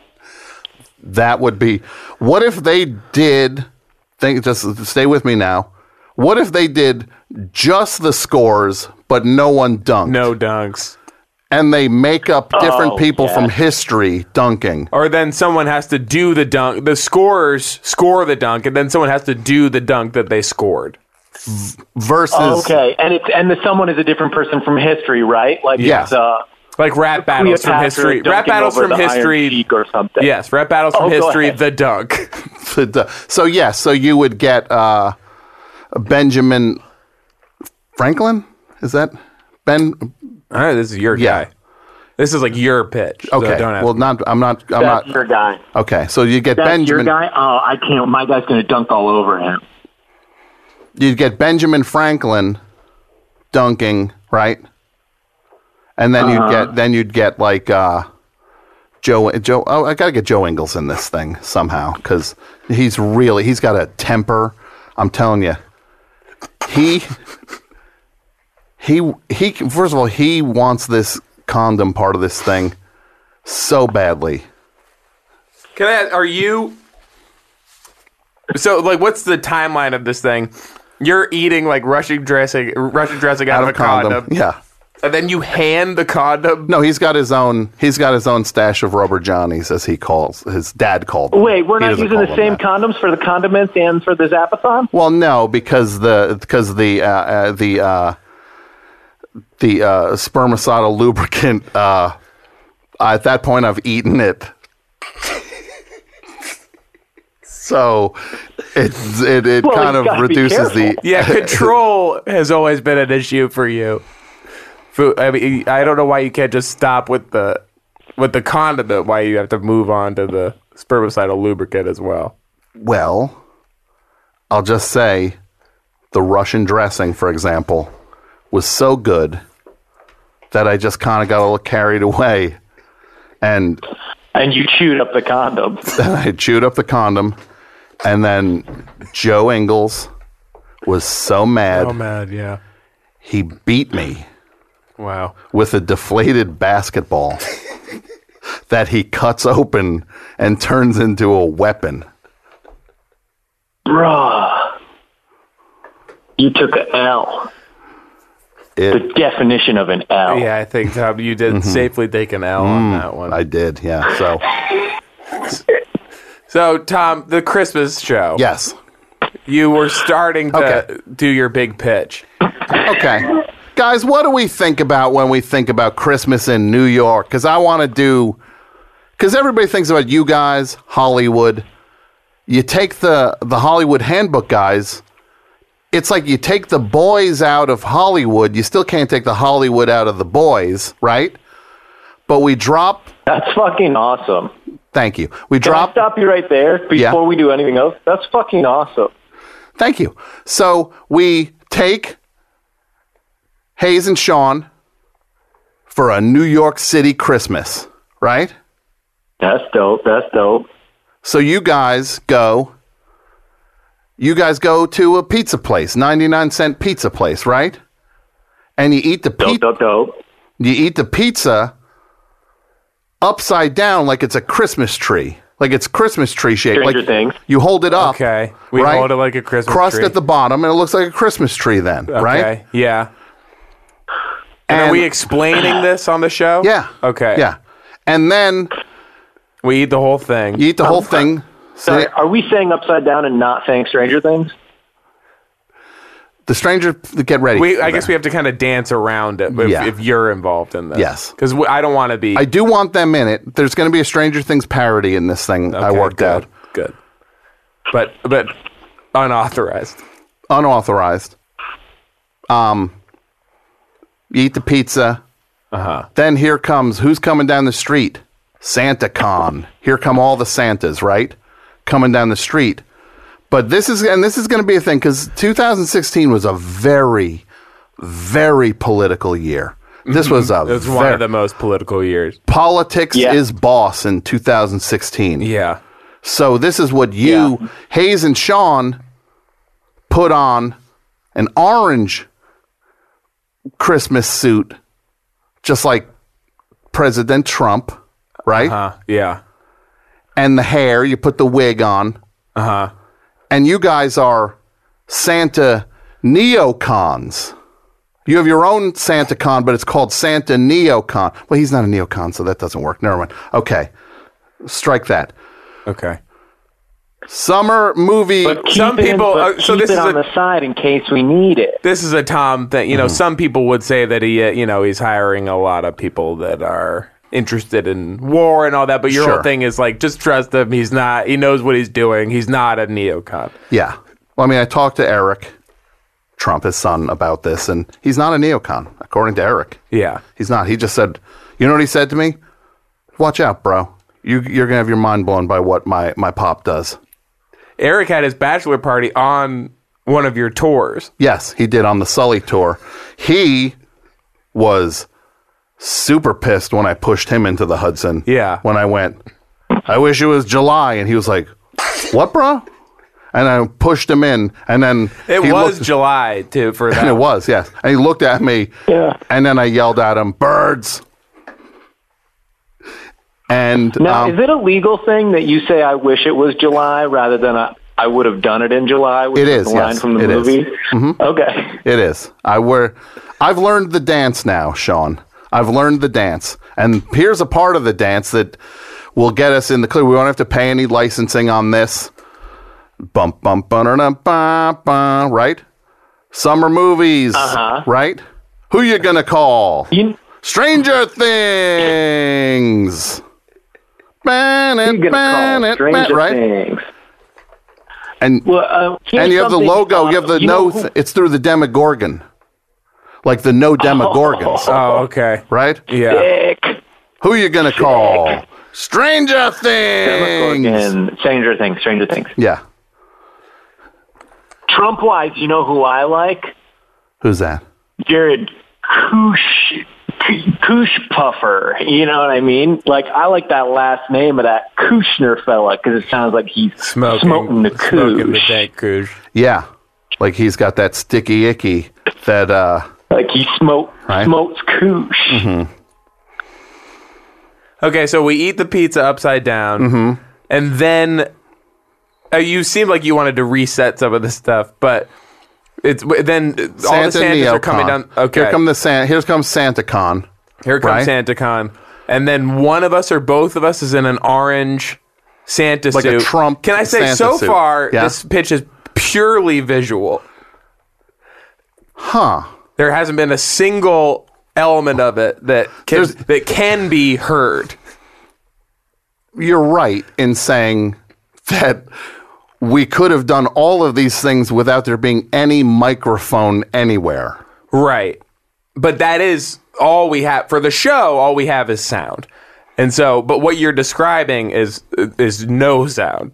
That would be. What if they did? Think. Just stay with me now. What if they did just the scores, but no one dunked? No dunks. and they make up different Oh, people yeah. from history dunking. Or then someone has to do the dunk. The scorers score the dunk, and then someone has to do the dunk that they scored. Versus, Oh, okay, and it's and the someone is a different person from history, right? Like Yeah. it's, uh, Like rap battles from Cleopatra history. Rap dunking battles over from the Iron history. Sheik or something. Yes, rap battles from Oh, go history. ahead. The dunk. so yeah, so you would get uh, Benjamin Franklin. Is that Ben? All right, this is your Yeah. guy. This is like your pitch. so Okay, don't ask well, me. not. I'm not. I'm That's not. your guy. Okay, so you get That's Benjamin. your guy. Oh, I can't. My guy's going to dunk all over him. You'd get Benjamin Franklin dunking, right? And then you'd Uh-huh. get then you'd get like uh, Joe Joe. Oh, I gotta get Joe Ingles in this thing somehow because he's really he's got a temper. I'm telling you, he he he. First of all, he wants this condom part of this thing so badly. Can I ask, are you... So, like, what's the timeline of this thing? You're eating, like, Russian dressing Russian dressing out, of a condom. yeah. And then you hand the condom. No, he's got his own. He's got his own stash of rubber johnnies, as he calls his dad called them. Wait, we're He not doesn't using call the them same that. condoms for the condiments and for the Zapathon? Well, no, because the because the uh, uh, the uh, the uh, spermicidal lubricant. Uh, at that point, I've eaten it, so it it, it Well, kind you of gotta be reduces the. careful. Yeah, control has always been an issue for you. For, I mean, I don't know why you can't just stop with the with the condom. Why you have to move on to the spermicidal lubricant as well. Well, I'll just say, the Russian dressing, for example, was so good that I just kind of got a little carried away, and And you chewed up the condom. then I chewed up the condom, and then Joe Ingles was so mad mad, yeah. he beat me Wow. with a deflated basketball that he cuts open and turns into a weapon. Bruh. You took an L. The It, definition of an L. Yeah, I think Tom, you did safely take an L on that one. I did, yeah. So So, Tom, the Christmas show. yes, You were starting to Okay. do your big pitch. okay. Guys, what do we think about when we think about Christmas in New York? Because I want to do, because everybody thinks about you guys, Hollywood. You take the, the Hollywood Handbook guys, it's like you take the boys out of Hollywood. You still can't take the Hollywood out of the boys, right? But we drop, That's fucking awesome. thank you. We Can I drop, stop you right there before Yeah. we do anything else? That's fucking awesome. thank you. So we take Hayes and Sean for a New York City Christmas, right? That's dope. That's dope. So you guys go, you guys go to a pizza place, ninety-nine cent pizza place, right? And you eat the Dope, pizza, dope, dope. you eat the pizza upside down like it's a Christmas tree, like it's Christmas tree shaped. Stranger Like Things. you hold it up, Okay. We right? hold it like a Christmas crust tree. at the bottom, and it looks like a Christmas tree. Then, Okay. right? Yeah. And, And- are we explaining this on the show? Yeah. Okay. Yeah. And then We eat the whole thing. you eat the whole thing. Sorry, are we saying upside down and not saying Stranger Things? The stranger, get ready. We, for I guess that. we have to kind of dance around it if, Yeah. if you're involved in this. Yes. Because I don't want to be. I do want them in it. There's going to be a Stranger Things parody in this thing. I Okay, worked good, out. Good. But but unauthorized. Unauthorized. Um, you eat the pizza. Uh-huh. Then here comes, who's coming down the street? SantaCon. Here come all the Santas, right? Coming down the street. But this is, and this is going to be a thing, because two thousand sixteen was a very, very political year. This was a It's one ver- of the most political years. politics Yeah. is boss in two thousand sixteen. Yeah. So this is what you, Yeah. Hayes and Sean, put on an orange Christmas suit, just like President Trump, right? Uh, yeah. And the hair, you put the wig on. Uh-huh. And you guys are Santa neocons. You have your own SantaCon, but it's called Santa Neocon. Well, he's not a neocon, so that doesn't work. Never mind. Okay. Strike that. Okay. Summer movie. But keep Some it, people- but uh, so keep this it is on a- the side in case we need it. This is a Tom thing. You know, some people would say that he, uh, you know, he's hiring a lot of people that are interested in war and all that. But your Sure. whole thing is like, just trust him. He's not. He knows what he's doing. He's not a neocon. Yeah. Well, I mean, I talked to Eric Trump, his son, about this, and he's not a neocon, according to Eric. Yeah. He's not. He just said, you know what he said to me? Watch out, bro. You, you're going to have your mind blown by what my, my pop does. Eric had his bachelor party on one of your tours. Yes, he did on the Sully tour. He was super pissed when I pushed him into the Hudson. Yeah. When I went, I wish it was July. And he was like, what, bro? And I pushed him in. And then It he was looked- July, too, for that. And it was, yes. And he looked at me. Yeah. And then I yelled at him, birds. And Now, um, is it a legal thing that you say, I wish it was July, rather than I, I would have done it in July, which It is is, the line yes, from the it is. movie? Okay. it is. I wear. I've learned the dance now, Sean. I've learned the dance. And here's a part of the dance that will get us in the clear. We won't have to pay any licensing on this. Bump, bump, ba da ba ba, right? Summer movies, Uh-huh. right? Who you gonna call? You, Stranger Things. Ban it, you're going to ban call it, Stranger ban- right? Things. And Well, uh, here's and you have the something, logo. uh, You have the you no. know who- th- it's through the Demogorgon, like the no Demogorgons, Oh, okay. right? Yeah. Dick. Who you gonna call? Stranger Things. Demogorgon. Stranger Things. Stranger Things. Yeah. Trump-wise, you know who I like? Who's that? Jared Kush, Kush Puffer. You know what I mean? Like, I like that last name of that Kushner fella because it sounds like he's Smoking, smoking the smoking the Kush. dank Kush. Yeah, like he's got that sticky icky that. uh Like he smoke, Right. smokes Kush. Okay, so we eat the pizza upside down, Mm-hmm. and then uh, you seem like you wanted to reset some of the stuff, but it's then all the Santa Santas are coming Neocon. down. Okay, Here come the San. Here comes SantaCon. Here comes right? SantaCon, and then one of us or both of us is in an orange Santa Like a suit. Trump Can I say, Santa so suit. far, Yeah. this pitch is purely visual. Huh. There hasn't been a single element of it that can, There's- that can be heard. You're right in saying that we could have done all of these things without there being any microphone anywhere. Right. But that is all we have for the show. All we have is sound. And so, but what you're describing is is no sound.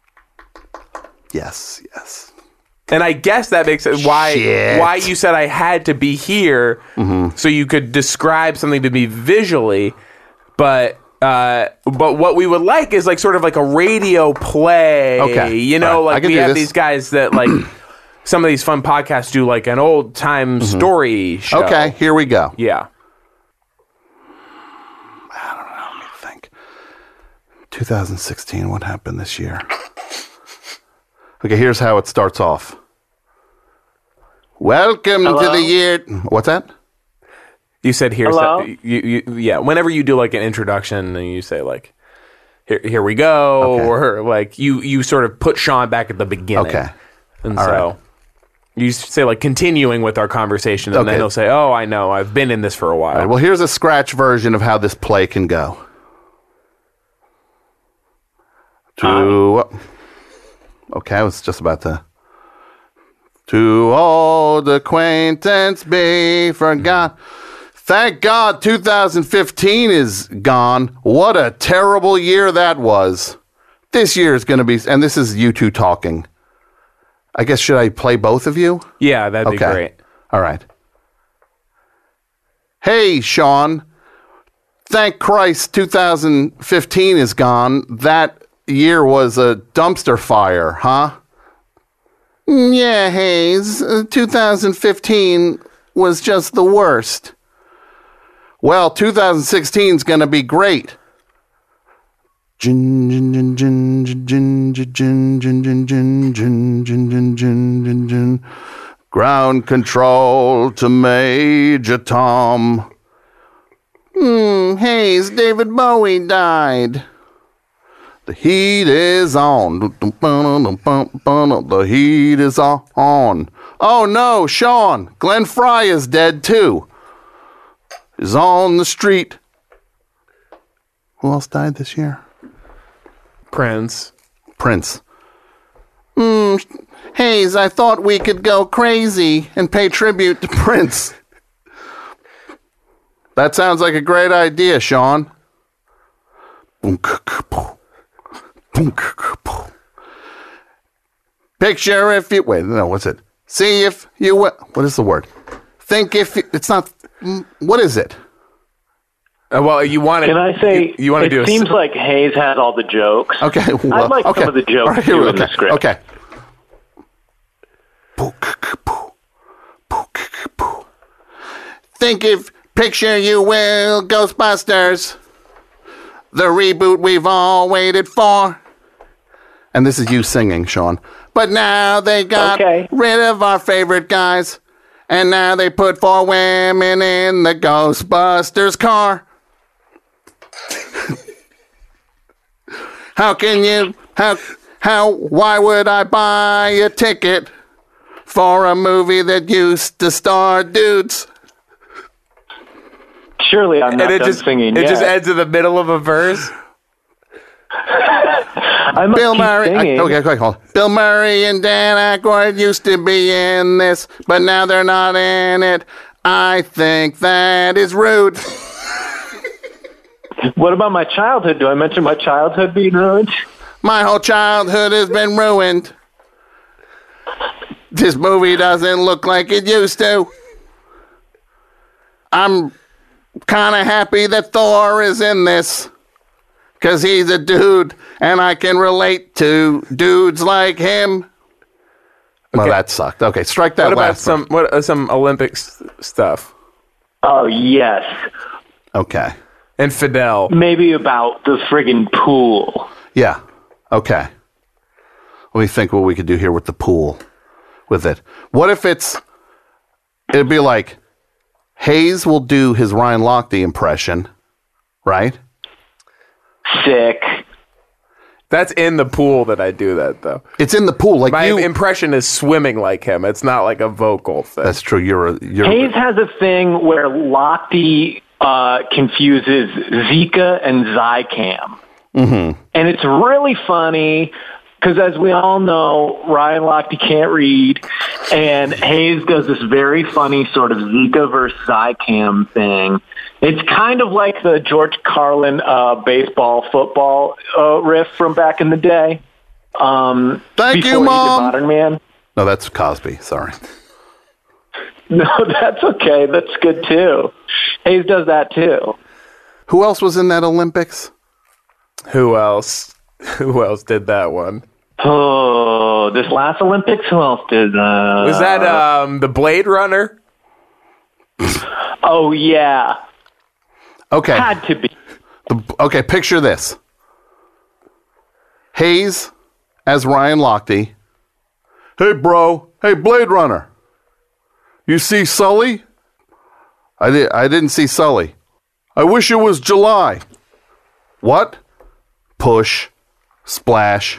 Yes, yes. And I guess that makes it why Shit. why you said I had to be here so you could describe something to me visually, but uh, but what we would like is like sort of like a radio play. Okay. You know, All right. I like can we do have this. these guys that like some of these fun podcasts do like an old time story show. Okay, here we go. Yeah. I think twenty sixteen, what happened this year? Okay, here's how it starts off. Welcome to Hello? the year. What's that? You said here's Hello? that, you, you yeah. Whenever you do like an introduction and you say like here here we go, Okay. or like you you sort of put Sean back at the beginning. Okay. And All so right. you say like continuing with our conversation, and Okay. then he'll say, "Oh, I know, I've been in this for a while." All right, well, here's a scratch version of how this play can go. To okay, I was just about to. To old acquaintance be forgot. Thank God two thousand fifteen is gone. What a terrible year that was. This year is going to be, and this is you two talking. I guess, should I play both of you? yeah, that'd be great. All right. Hey, Sean. Thank Christ two thousand fifteen is gone. That year was a dumpster fire, huh? "Mm, Yeah, Hayes. Uh, two thousand fifteen was just the worst. Well, two thousand sixteen is going to be great. Jin, jin, jin, jin, jin, jin, jin, jin, jin, jin, jin, jin, jin, jin, jin, jin. Ground control to Major Tom. Hmm, Hayes, David Bowie died. The heat is on. The heat is on. Oh no, Sean, Glenn Fry is dead too. He's on the street. Who else died this year? Prince. Prince. Hmm, Hayes, I thought we could go crazy and pay tribute to Prince. That sounds like a great idea, Sean. Picture if you... Wait, no, what's it? See if you... What is the word? Think if... You, it's not... What is it? Uh, well, you want to... Can I say... You, you want to do it a... seems like Hayes has all the jokes. Okay. Well, I'd like okay. some of the jokes right, too okay, in the script. Okay. Think if... Picture you will, Ghostbusters. The reboot we've all waited for. And this is you singing, Sean. But now they got Okay. rid of our favorite guys. And now they put four women in the Ghostbusters car. How can you, how, how, why would I buy a ticket for a movie that used to star dudes? Surely I'm not and it done just, singing it yet. just ends in the middle of a verse. I must Bill keep Murray. singing. I, okay, okay, hold on. Bill Murray and Dan Aykroyd used to be in this, but now they're not in it. I think that is rude. What about my childhood? Do I mention my childhood being ruined? My whole childhood has been ruined. This movie doesn't look like it used to. I'm kind of happy that Thor is in this. Because he's a dude, and I can relate to dudes like him. Well, that sucked. Okay, strike that What about last some what uh, some Olympics stuff? Oh, yes. Okay. And Fidel. Maybe about the friggin' pool. Yeah. Okay. Let me think what we could do here with the pool. With it. What if it's... It'd be like... Hayes will do his Ryan Lochte impression. Right? Sick. That's in the pool that I do that, though. It's in the pool. Like My you... impression is swimming like him. It's not like a vocal thing. That's true. You're a... You're Hayes has a thing where Lochte uh, confuses Zika and Zicam. Mm-hmm. And it's really funny because, as we all know, Ryan Lochte can't read, and Hayes does this very funny sort of Zika versus Zicam thing. It's kind of like the George Carlin uh, baseball, football uh, riff from back in the day. Um, Thank before you, he did Mom. Modern Man. No, that's Cosby. Sorry. No, that's okay. That's good, too. Hayes does that, too. Who else was in that Olympics? Who else? Who else did that one? Oh, this last Olympics, who else did that? Was that um, the Blade Runner? Oh, yeah. Okay. Had to be. The, okay, picture this. Hayes as Ryan Lochte. Hey, bro. Hey, Blade Runner. You see Sully? I, di- I didn't see Sully. I wish it was July. What? Push. Splash.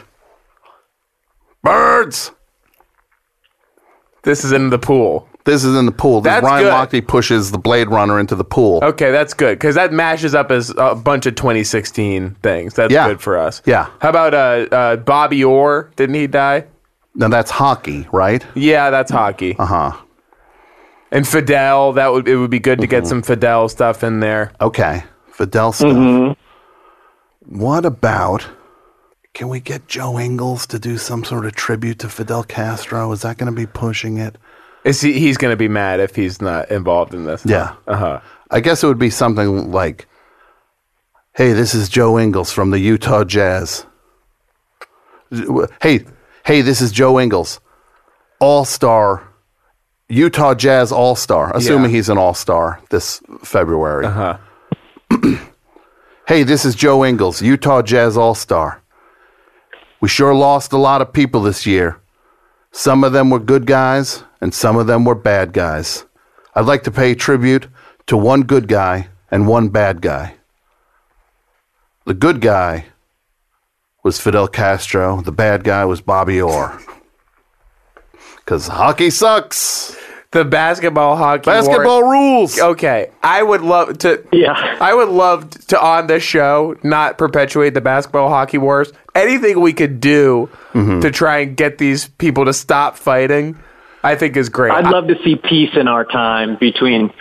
Birds! This is in the pool. This is in the pool. This That's Ryan good. Lochte pushes the Blade Runner into the pool. Okay, that's good because that mashes up as a bunch of twenty sixteen things. That's Yeah. good for us. Yeah. How about uh, uh, Bobby Orr? Didn't he die? Now that's hockey, right? Yeah, that's hockey. Uh huh. And Fidel, that would it would be good to get some Fidel stuff in there. Okay. Fidel stuff. Mm-hmm. What about... Can we get Joe Ingles to do some sort of tribute to Fidel Castro? Is that going to be pushing it? Is he, he's going to be mad if he's not involved in this. Yeah. Uh huh. I guess it would be something like, hey, this is Joe Ingles from the Utah Jazz. Hey, hey, this is Joe Ingles, all-star, Utah Jazz all-star, assuming Yeah. he's an all-star this February. Uh huh. Hey, this is Joe Ingles, Utah Jazz all-star. We sure lost a lot of people this year. Some of them were good guys, and some of them were bad guys. I'd like to pay tribute to one good guy and one bad guy. The good guy was Fidel Castro. The bad guy was Bobby Orr. Because hockey sucks. The basketball hockey Basketball wars. rules. Okay, I would love to. Yeah. I would love to on this show not perpetuate the basketball hockey wars. Anything we could do Mm-hmm. to try and get these people to stop fighting, I think is great. I'd love to see peace in our time between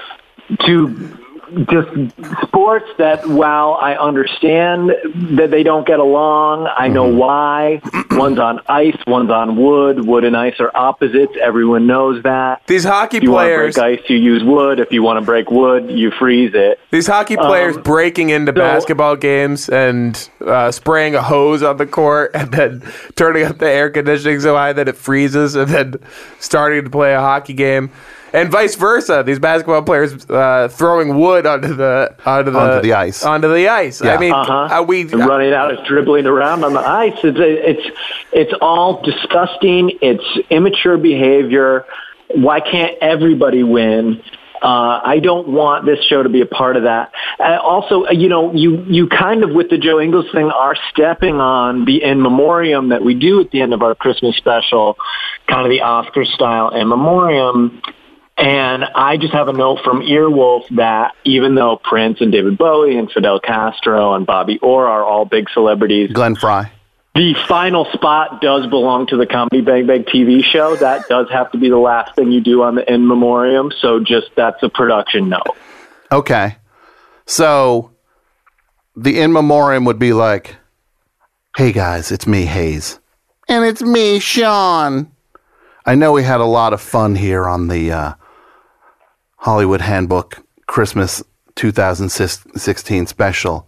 two just sports that, while I understand that they don't get along, I know why. One's on ice, one's on wood. Wood and ice are opposites. Everyone knows that. These hockey If you players, want to break ice, you use wood. If you want to break wood, you freeze it. these hockey players Um, breaking into so- basketball games and uh, spraying a hose on the court and then turning up the air conditioning so high that it freezes and then starting to play a hockey game. And vice versa, these basketball players uh, throwing wood onto the onto the Onto the ice. Onto the ice. Yeah. I mean, Uh-huh. uh, we And running out is dribbling around on the ice. It's it's it's all disgusting. It's immature behavior. Why can't everybody win? Uh, I don't want this show to be a part of that. Uh, also, you know, you, you kind of, with the Joe Ingles thing, are stepping on the in memoriam that we do at the end of our Christmas special, kind of the Oscar-style in memoriam. And I just have a note from Earwolf that even though Prince and David Bowie and Fidel Castro and Bobby Orr are all big celebrities, Glenn Fry. the final spot does belong to the Comedy Bang Bang T V show. That does have to be the last thing you do on the in memoriam. So just that's a production note. Okay. So the in memoriam would be like, hey guys, it's me, Hayes. And it's me, Sean. I know we had a lot of fun here on the uh, Hollywood Handbook Christmas two thousand sixteen special.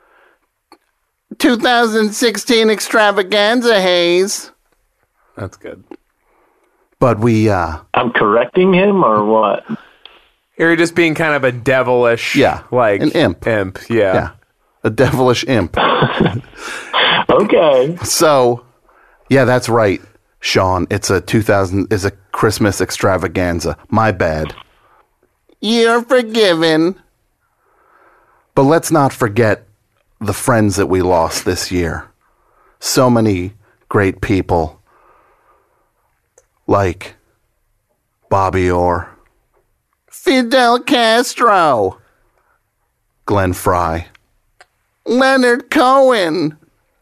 two thousand sixteen extravaganza, Hayes. that's good. But we, uh, I'm correcting him or what? You're just being kind of a devilish, Yeah, like an imp. Imp, yeah. yeah, a devilish imp. Okay. So, yeah, that's right, Sean. It's a two thousand is a Christmas extravaganza. My bad. You're forgiven. But let's not forget the friends that we lost this year. So many great people like Bobby Orr, Fidel Castro, Glenn Fry, Leonard Cohen,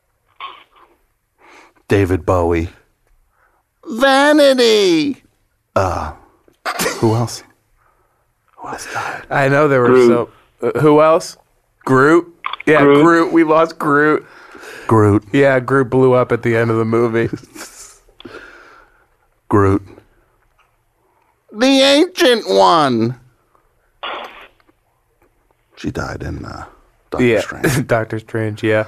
David Bowie, Vanity. Uh, who else? Who else died? I know there were Groot. so. Uh, who else? Groot. Yeah, Groot. Groot. We lost Groot. Groot. Yeah, Groot blew up at the end of the movie. Groot. The Ancient One. She died in uh, Doctor yeah, Strange. Doctor Strange. Yeah.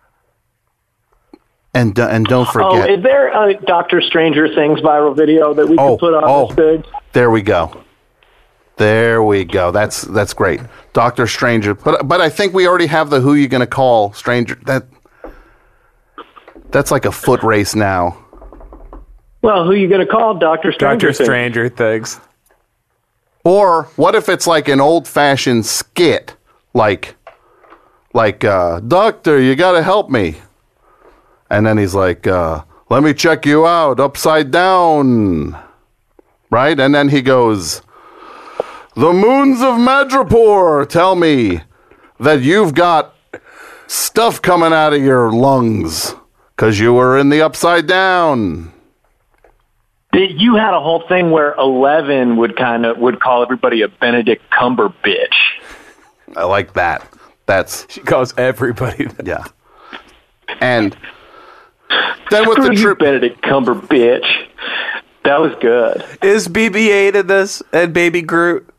And do- and don't Oh, forget. is there a Doctor Stranger Things viral video that we Oh, can put on oh. this page? There we go. There we go. That's that's great. Doctor Stranger. But but I think we already have the Who You Gonna Call Stranger. That that's like a foot race now. Well, who are you going to call Doctor Stranger Doctor Things? Stranger Things. Or what if it's like an old fashioned skit, like like uh, Doctor, you gotta help me, and then he's like, uh, let me check you out upside down, right? And then he goes, the moons of Madripoor tell me that you've got stuff coming out of your lungs because you were in the upside down. Did- You had a whole thing where Eleven would kind of would call everybody a Benedict Cumber bitch. I like that. That's She calls everybody that. yeah. And then with Screw the you, trip, Benedict Cumber bitch. That was good. Is B B eight in this and Baby Groot?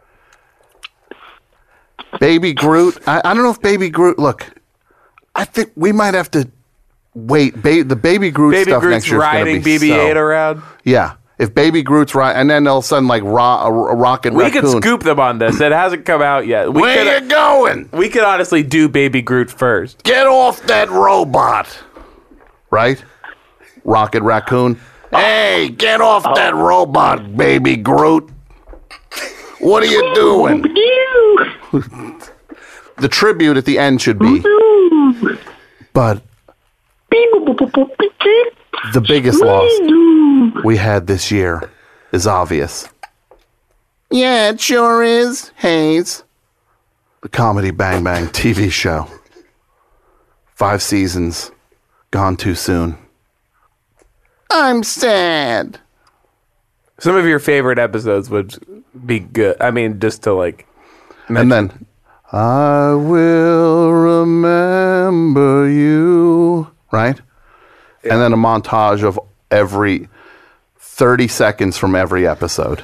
Baby Groot. I, I don't know if Baby Groot. Look, I think we might have to wait. Ba- the Baby Groot Baby stuff Groot's next year is going to riding be B B eight so, around. Yeah, if Baby Groot's right, and then all of a sudden like ro- a, a rocket We raccoon. could scoop them on this. It hasn't come out yet. We Where could, you going? we could honestly do Baby Groot first. Get off that robot! Right? Rocket raccoon, Hey, get off that robot, baby Groot. What are you doing? The tribute at the end should be. But the biggest loss we had this year is obvious. Yeah, it sure is, Hayes. The Comedy Bang Bang T V show. Five seasons, gone too soon. I'm sad. Some of your favorite episodes would be good. I mean, just to like... And then, I will remember you. Right? Yeah. And then a montage of every thirty seconds from every episode.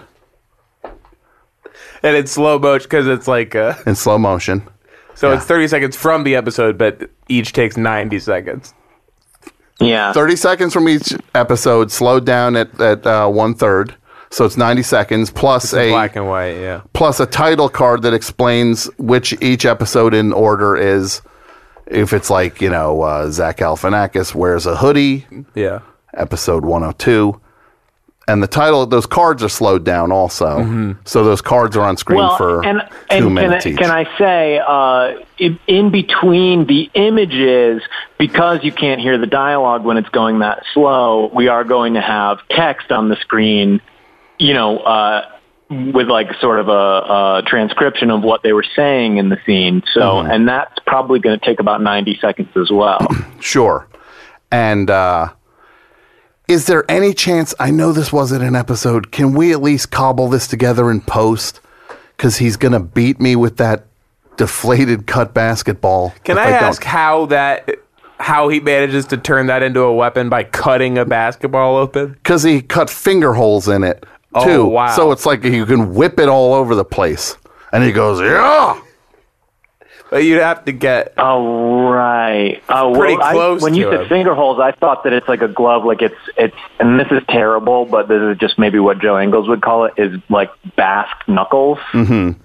And it's slow motion because it's like... Uh, in slow motion. So yeah. It's thirty seconds from the episode, but each takes ninety seconds. Yeah. thirty seconds from each episode, slowed down at, at uh, one third. So it's ninety seconds plus it's a black and white, yeah. Plus a title card that explains which each episode in order is. If it's like, you know, uh, Zach Galifianakis wears a hoodie. Yeah. Episode one oh two. And the title, those cards are slowed down also. Mm-hmm. So those cards are on screen well, for and, two and minutes can, each. Can I say, uh, in, in between the images, because you can't hear the dialogue when it's going that slow, we are going to have text on the screen, you know, uh, with like sort of a, a transcription of what they were saying in the scene. So, mm-hmm. and that's probably going to take about ninety seconds as well. Sure. And, uh, is there any chance, I know this wasn't an episode, can we at least cobble this together in post? Because he's going to beat me with that deflated cut basketball. Can I, I ask how that, how he manages to turn that into a weapon by cutting a basketball open? Because he cut finger holes in it, too. Oh, wow. So it's like you can whip it all over the place. And he goes, yeah! But you'd have to get... Oh, right. Oh, pretty well, close I, When to you said him. finger holes, I thought that it's like a glove, like it's, it's, and this is terrible, but this is just maybe what Joe Ingles would call it, is like Basque knuckles. Mm-hmm.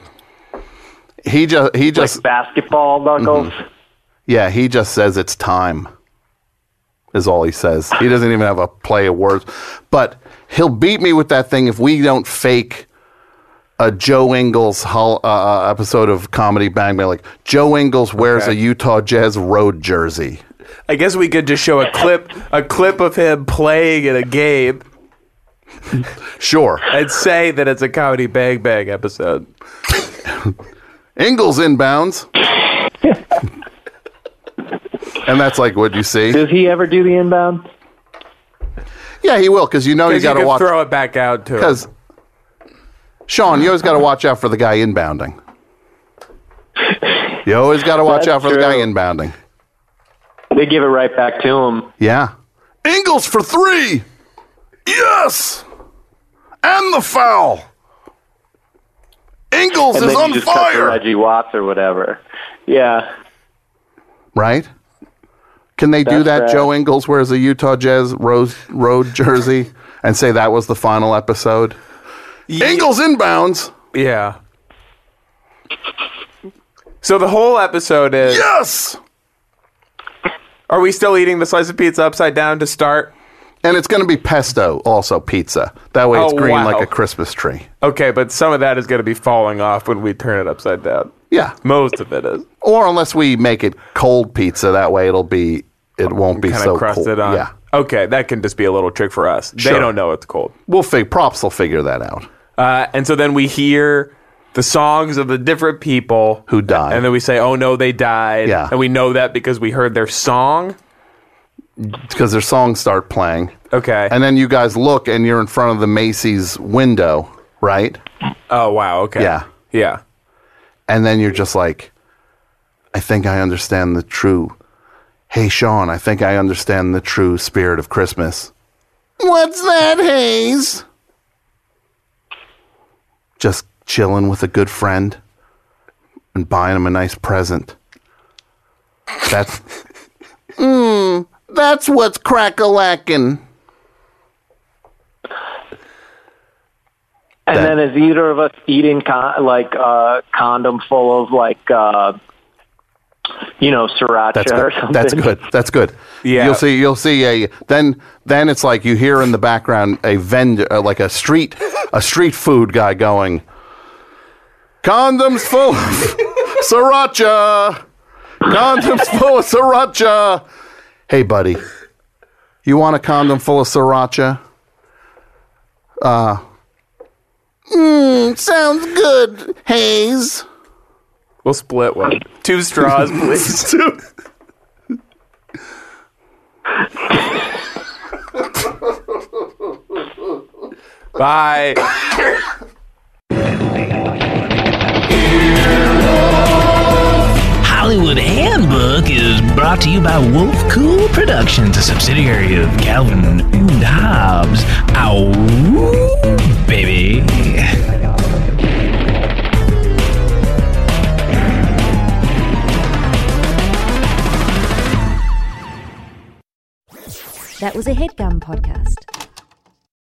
He just, he just... Like basketball knuckles. Mm-hmm. Yeah, he just says it's time, is all he says. He doesn't even have a play of words. But he'll beat me with that thing if we don't fake a Joe Ingles hol- uh, episode of Comedy Bang Bang. Like, Joe Ingles wears Okay. a Utah Jazz road jersey. I guess we could just show a clip, a clip of him playing in a game. Sure. And say that it's a Comedy Bang Bang episode. Ingles inbounds. And that's like what you see. Does he ever do the inbound? Yeah, he will, because you know you Because you got to can watch. throw it back out to him. Because, Sean, you always got to watch out for the guy inbounding. You always got to watch That's out for the true. guy inbounding. They give it right back to him. Yeah. Ingles for three. Yes. And the foul. Ingles And is then on you just cut to fire. Reggie Watts or whatever. Yeah. Right? Can they do That's that? right. Joe Ingles wears a Utah Jazz rose, road jersey and say that was the final episode. Ye- Ingles inbounds. Yeah. So the whole episode is... Yes. Are we still eating the slice of pizza upside down to start? And it's going to be pesto, also pizza. That way it's Oh, green wow. like a Christmas tree. Okay, but some of that is going to be falling off when we turn it upside down. Yeah. Most of it is. Or unless we make it cold pizza, that way it'll be, it won't be Kind so of crusted cold. on. Yeah. Okay, that can just be a little trick for us. Sure. They don't know it's cold. We'll fig props will figure that out. Uh, and so then we hear the songs of the different people Who died. and then we say, "Oh no, they died." Yeah. And we know that because we heard their song. Because their songs start playing. Okay. And then you guys look and you're in front of the Macy's window, right? oh wow. Okay. Yeah. Yeah. And then you're just like, I think I understand the true. Hey, Sean, I think I understand the true spirit of Christmas. What's that, Hayes? Just chilling with a good friend and buying him a nice present. That's, mm, that's what's crack-a-lackin'. And That- then is either of us eating con- like uh, condom full of like uh, you know, sriracha That's or good. something. That's good. That's good. Yeah. You'll see. You'll see a then. Then it's like you hear in the background a vendor, uh, like a street, a street food guy going, "Condoms full of sriracha. Condoms full of sriracha. Hey, buddy, you want a condom full of sriracha? Uh, mm, sounds good, Hayes." We'll split one. Two straws, please. Bye. Hollywood Handbook is brought to you by Wolf Cool Productions, a subsidiary of Calvin and Hobbes. Ow, baby. That was a HeadGum podcast.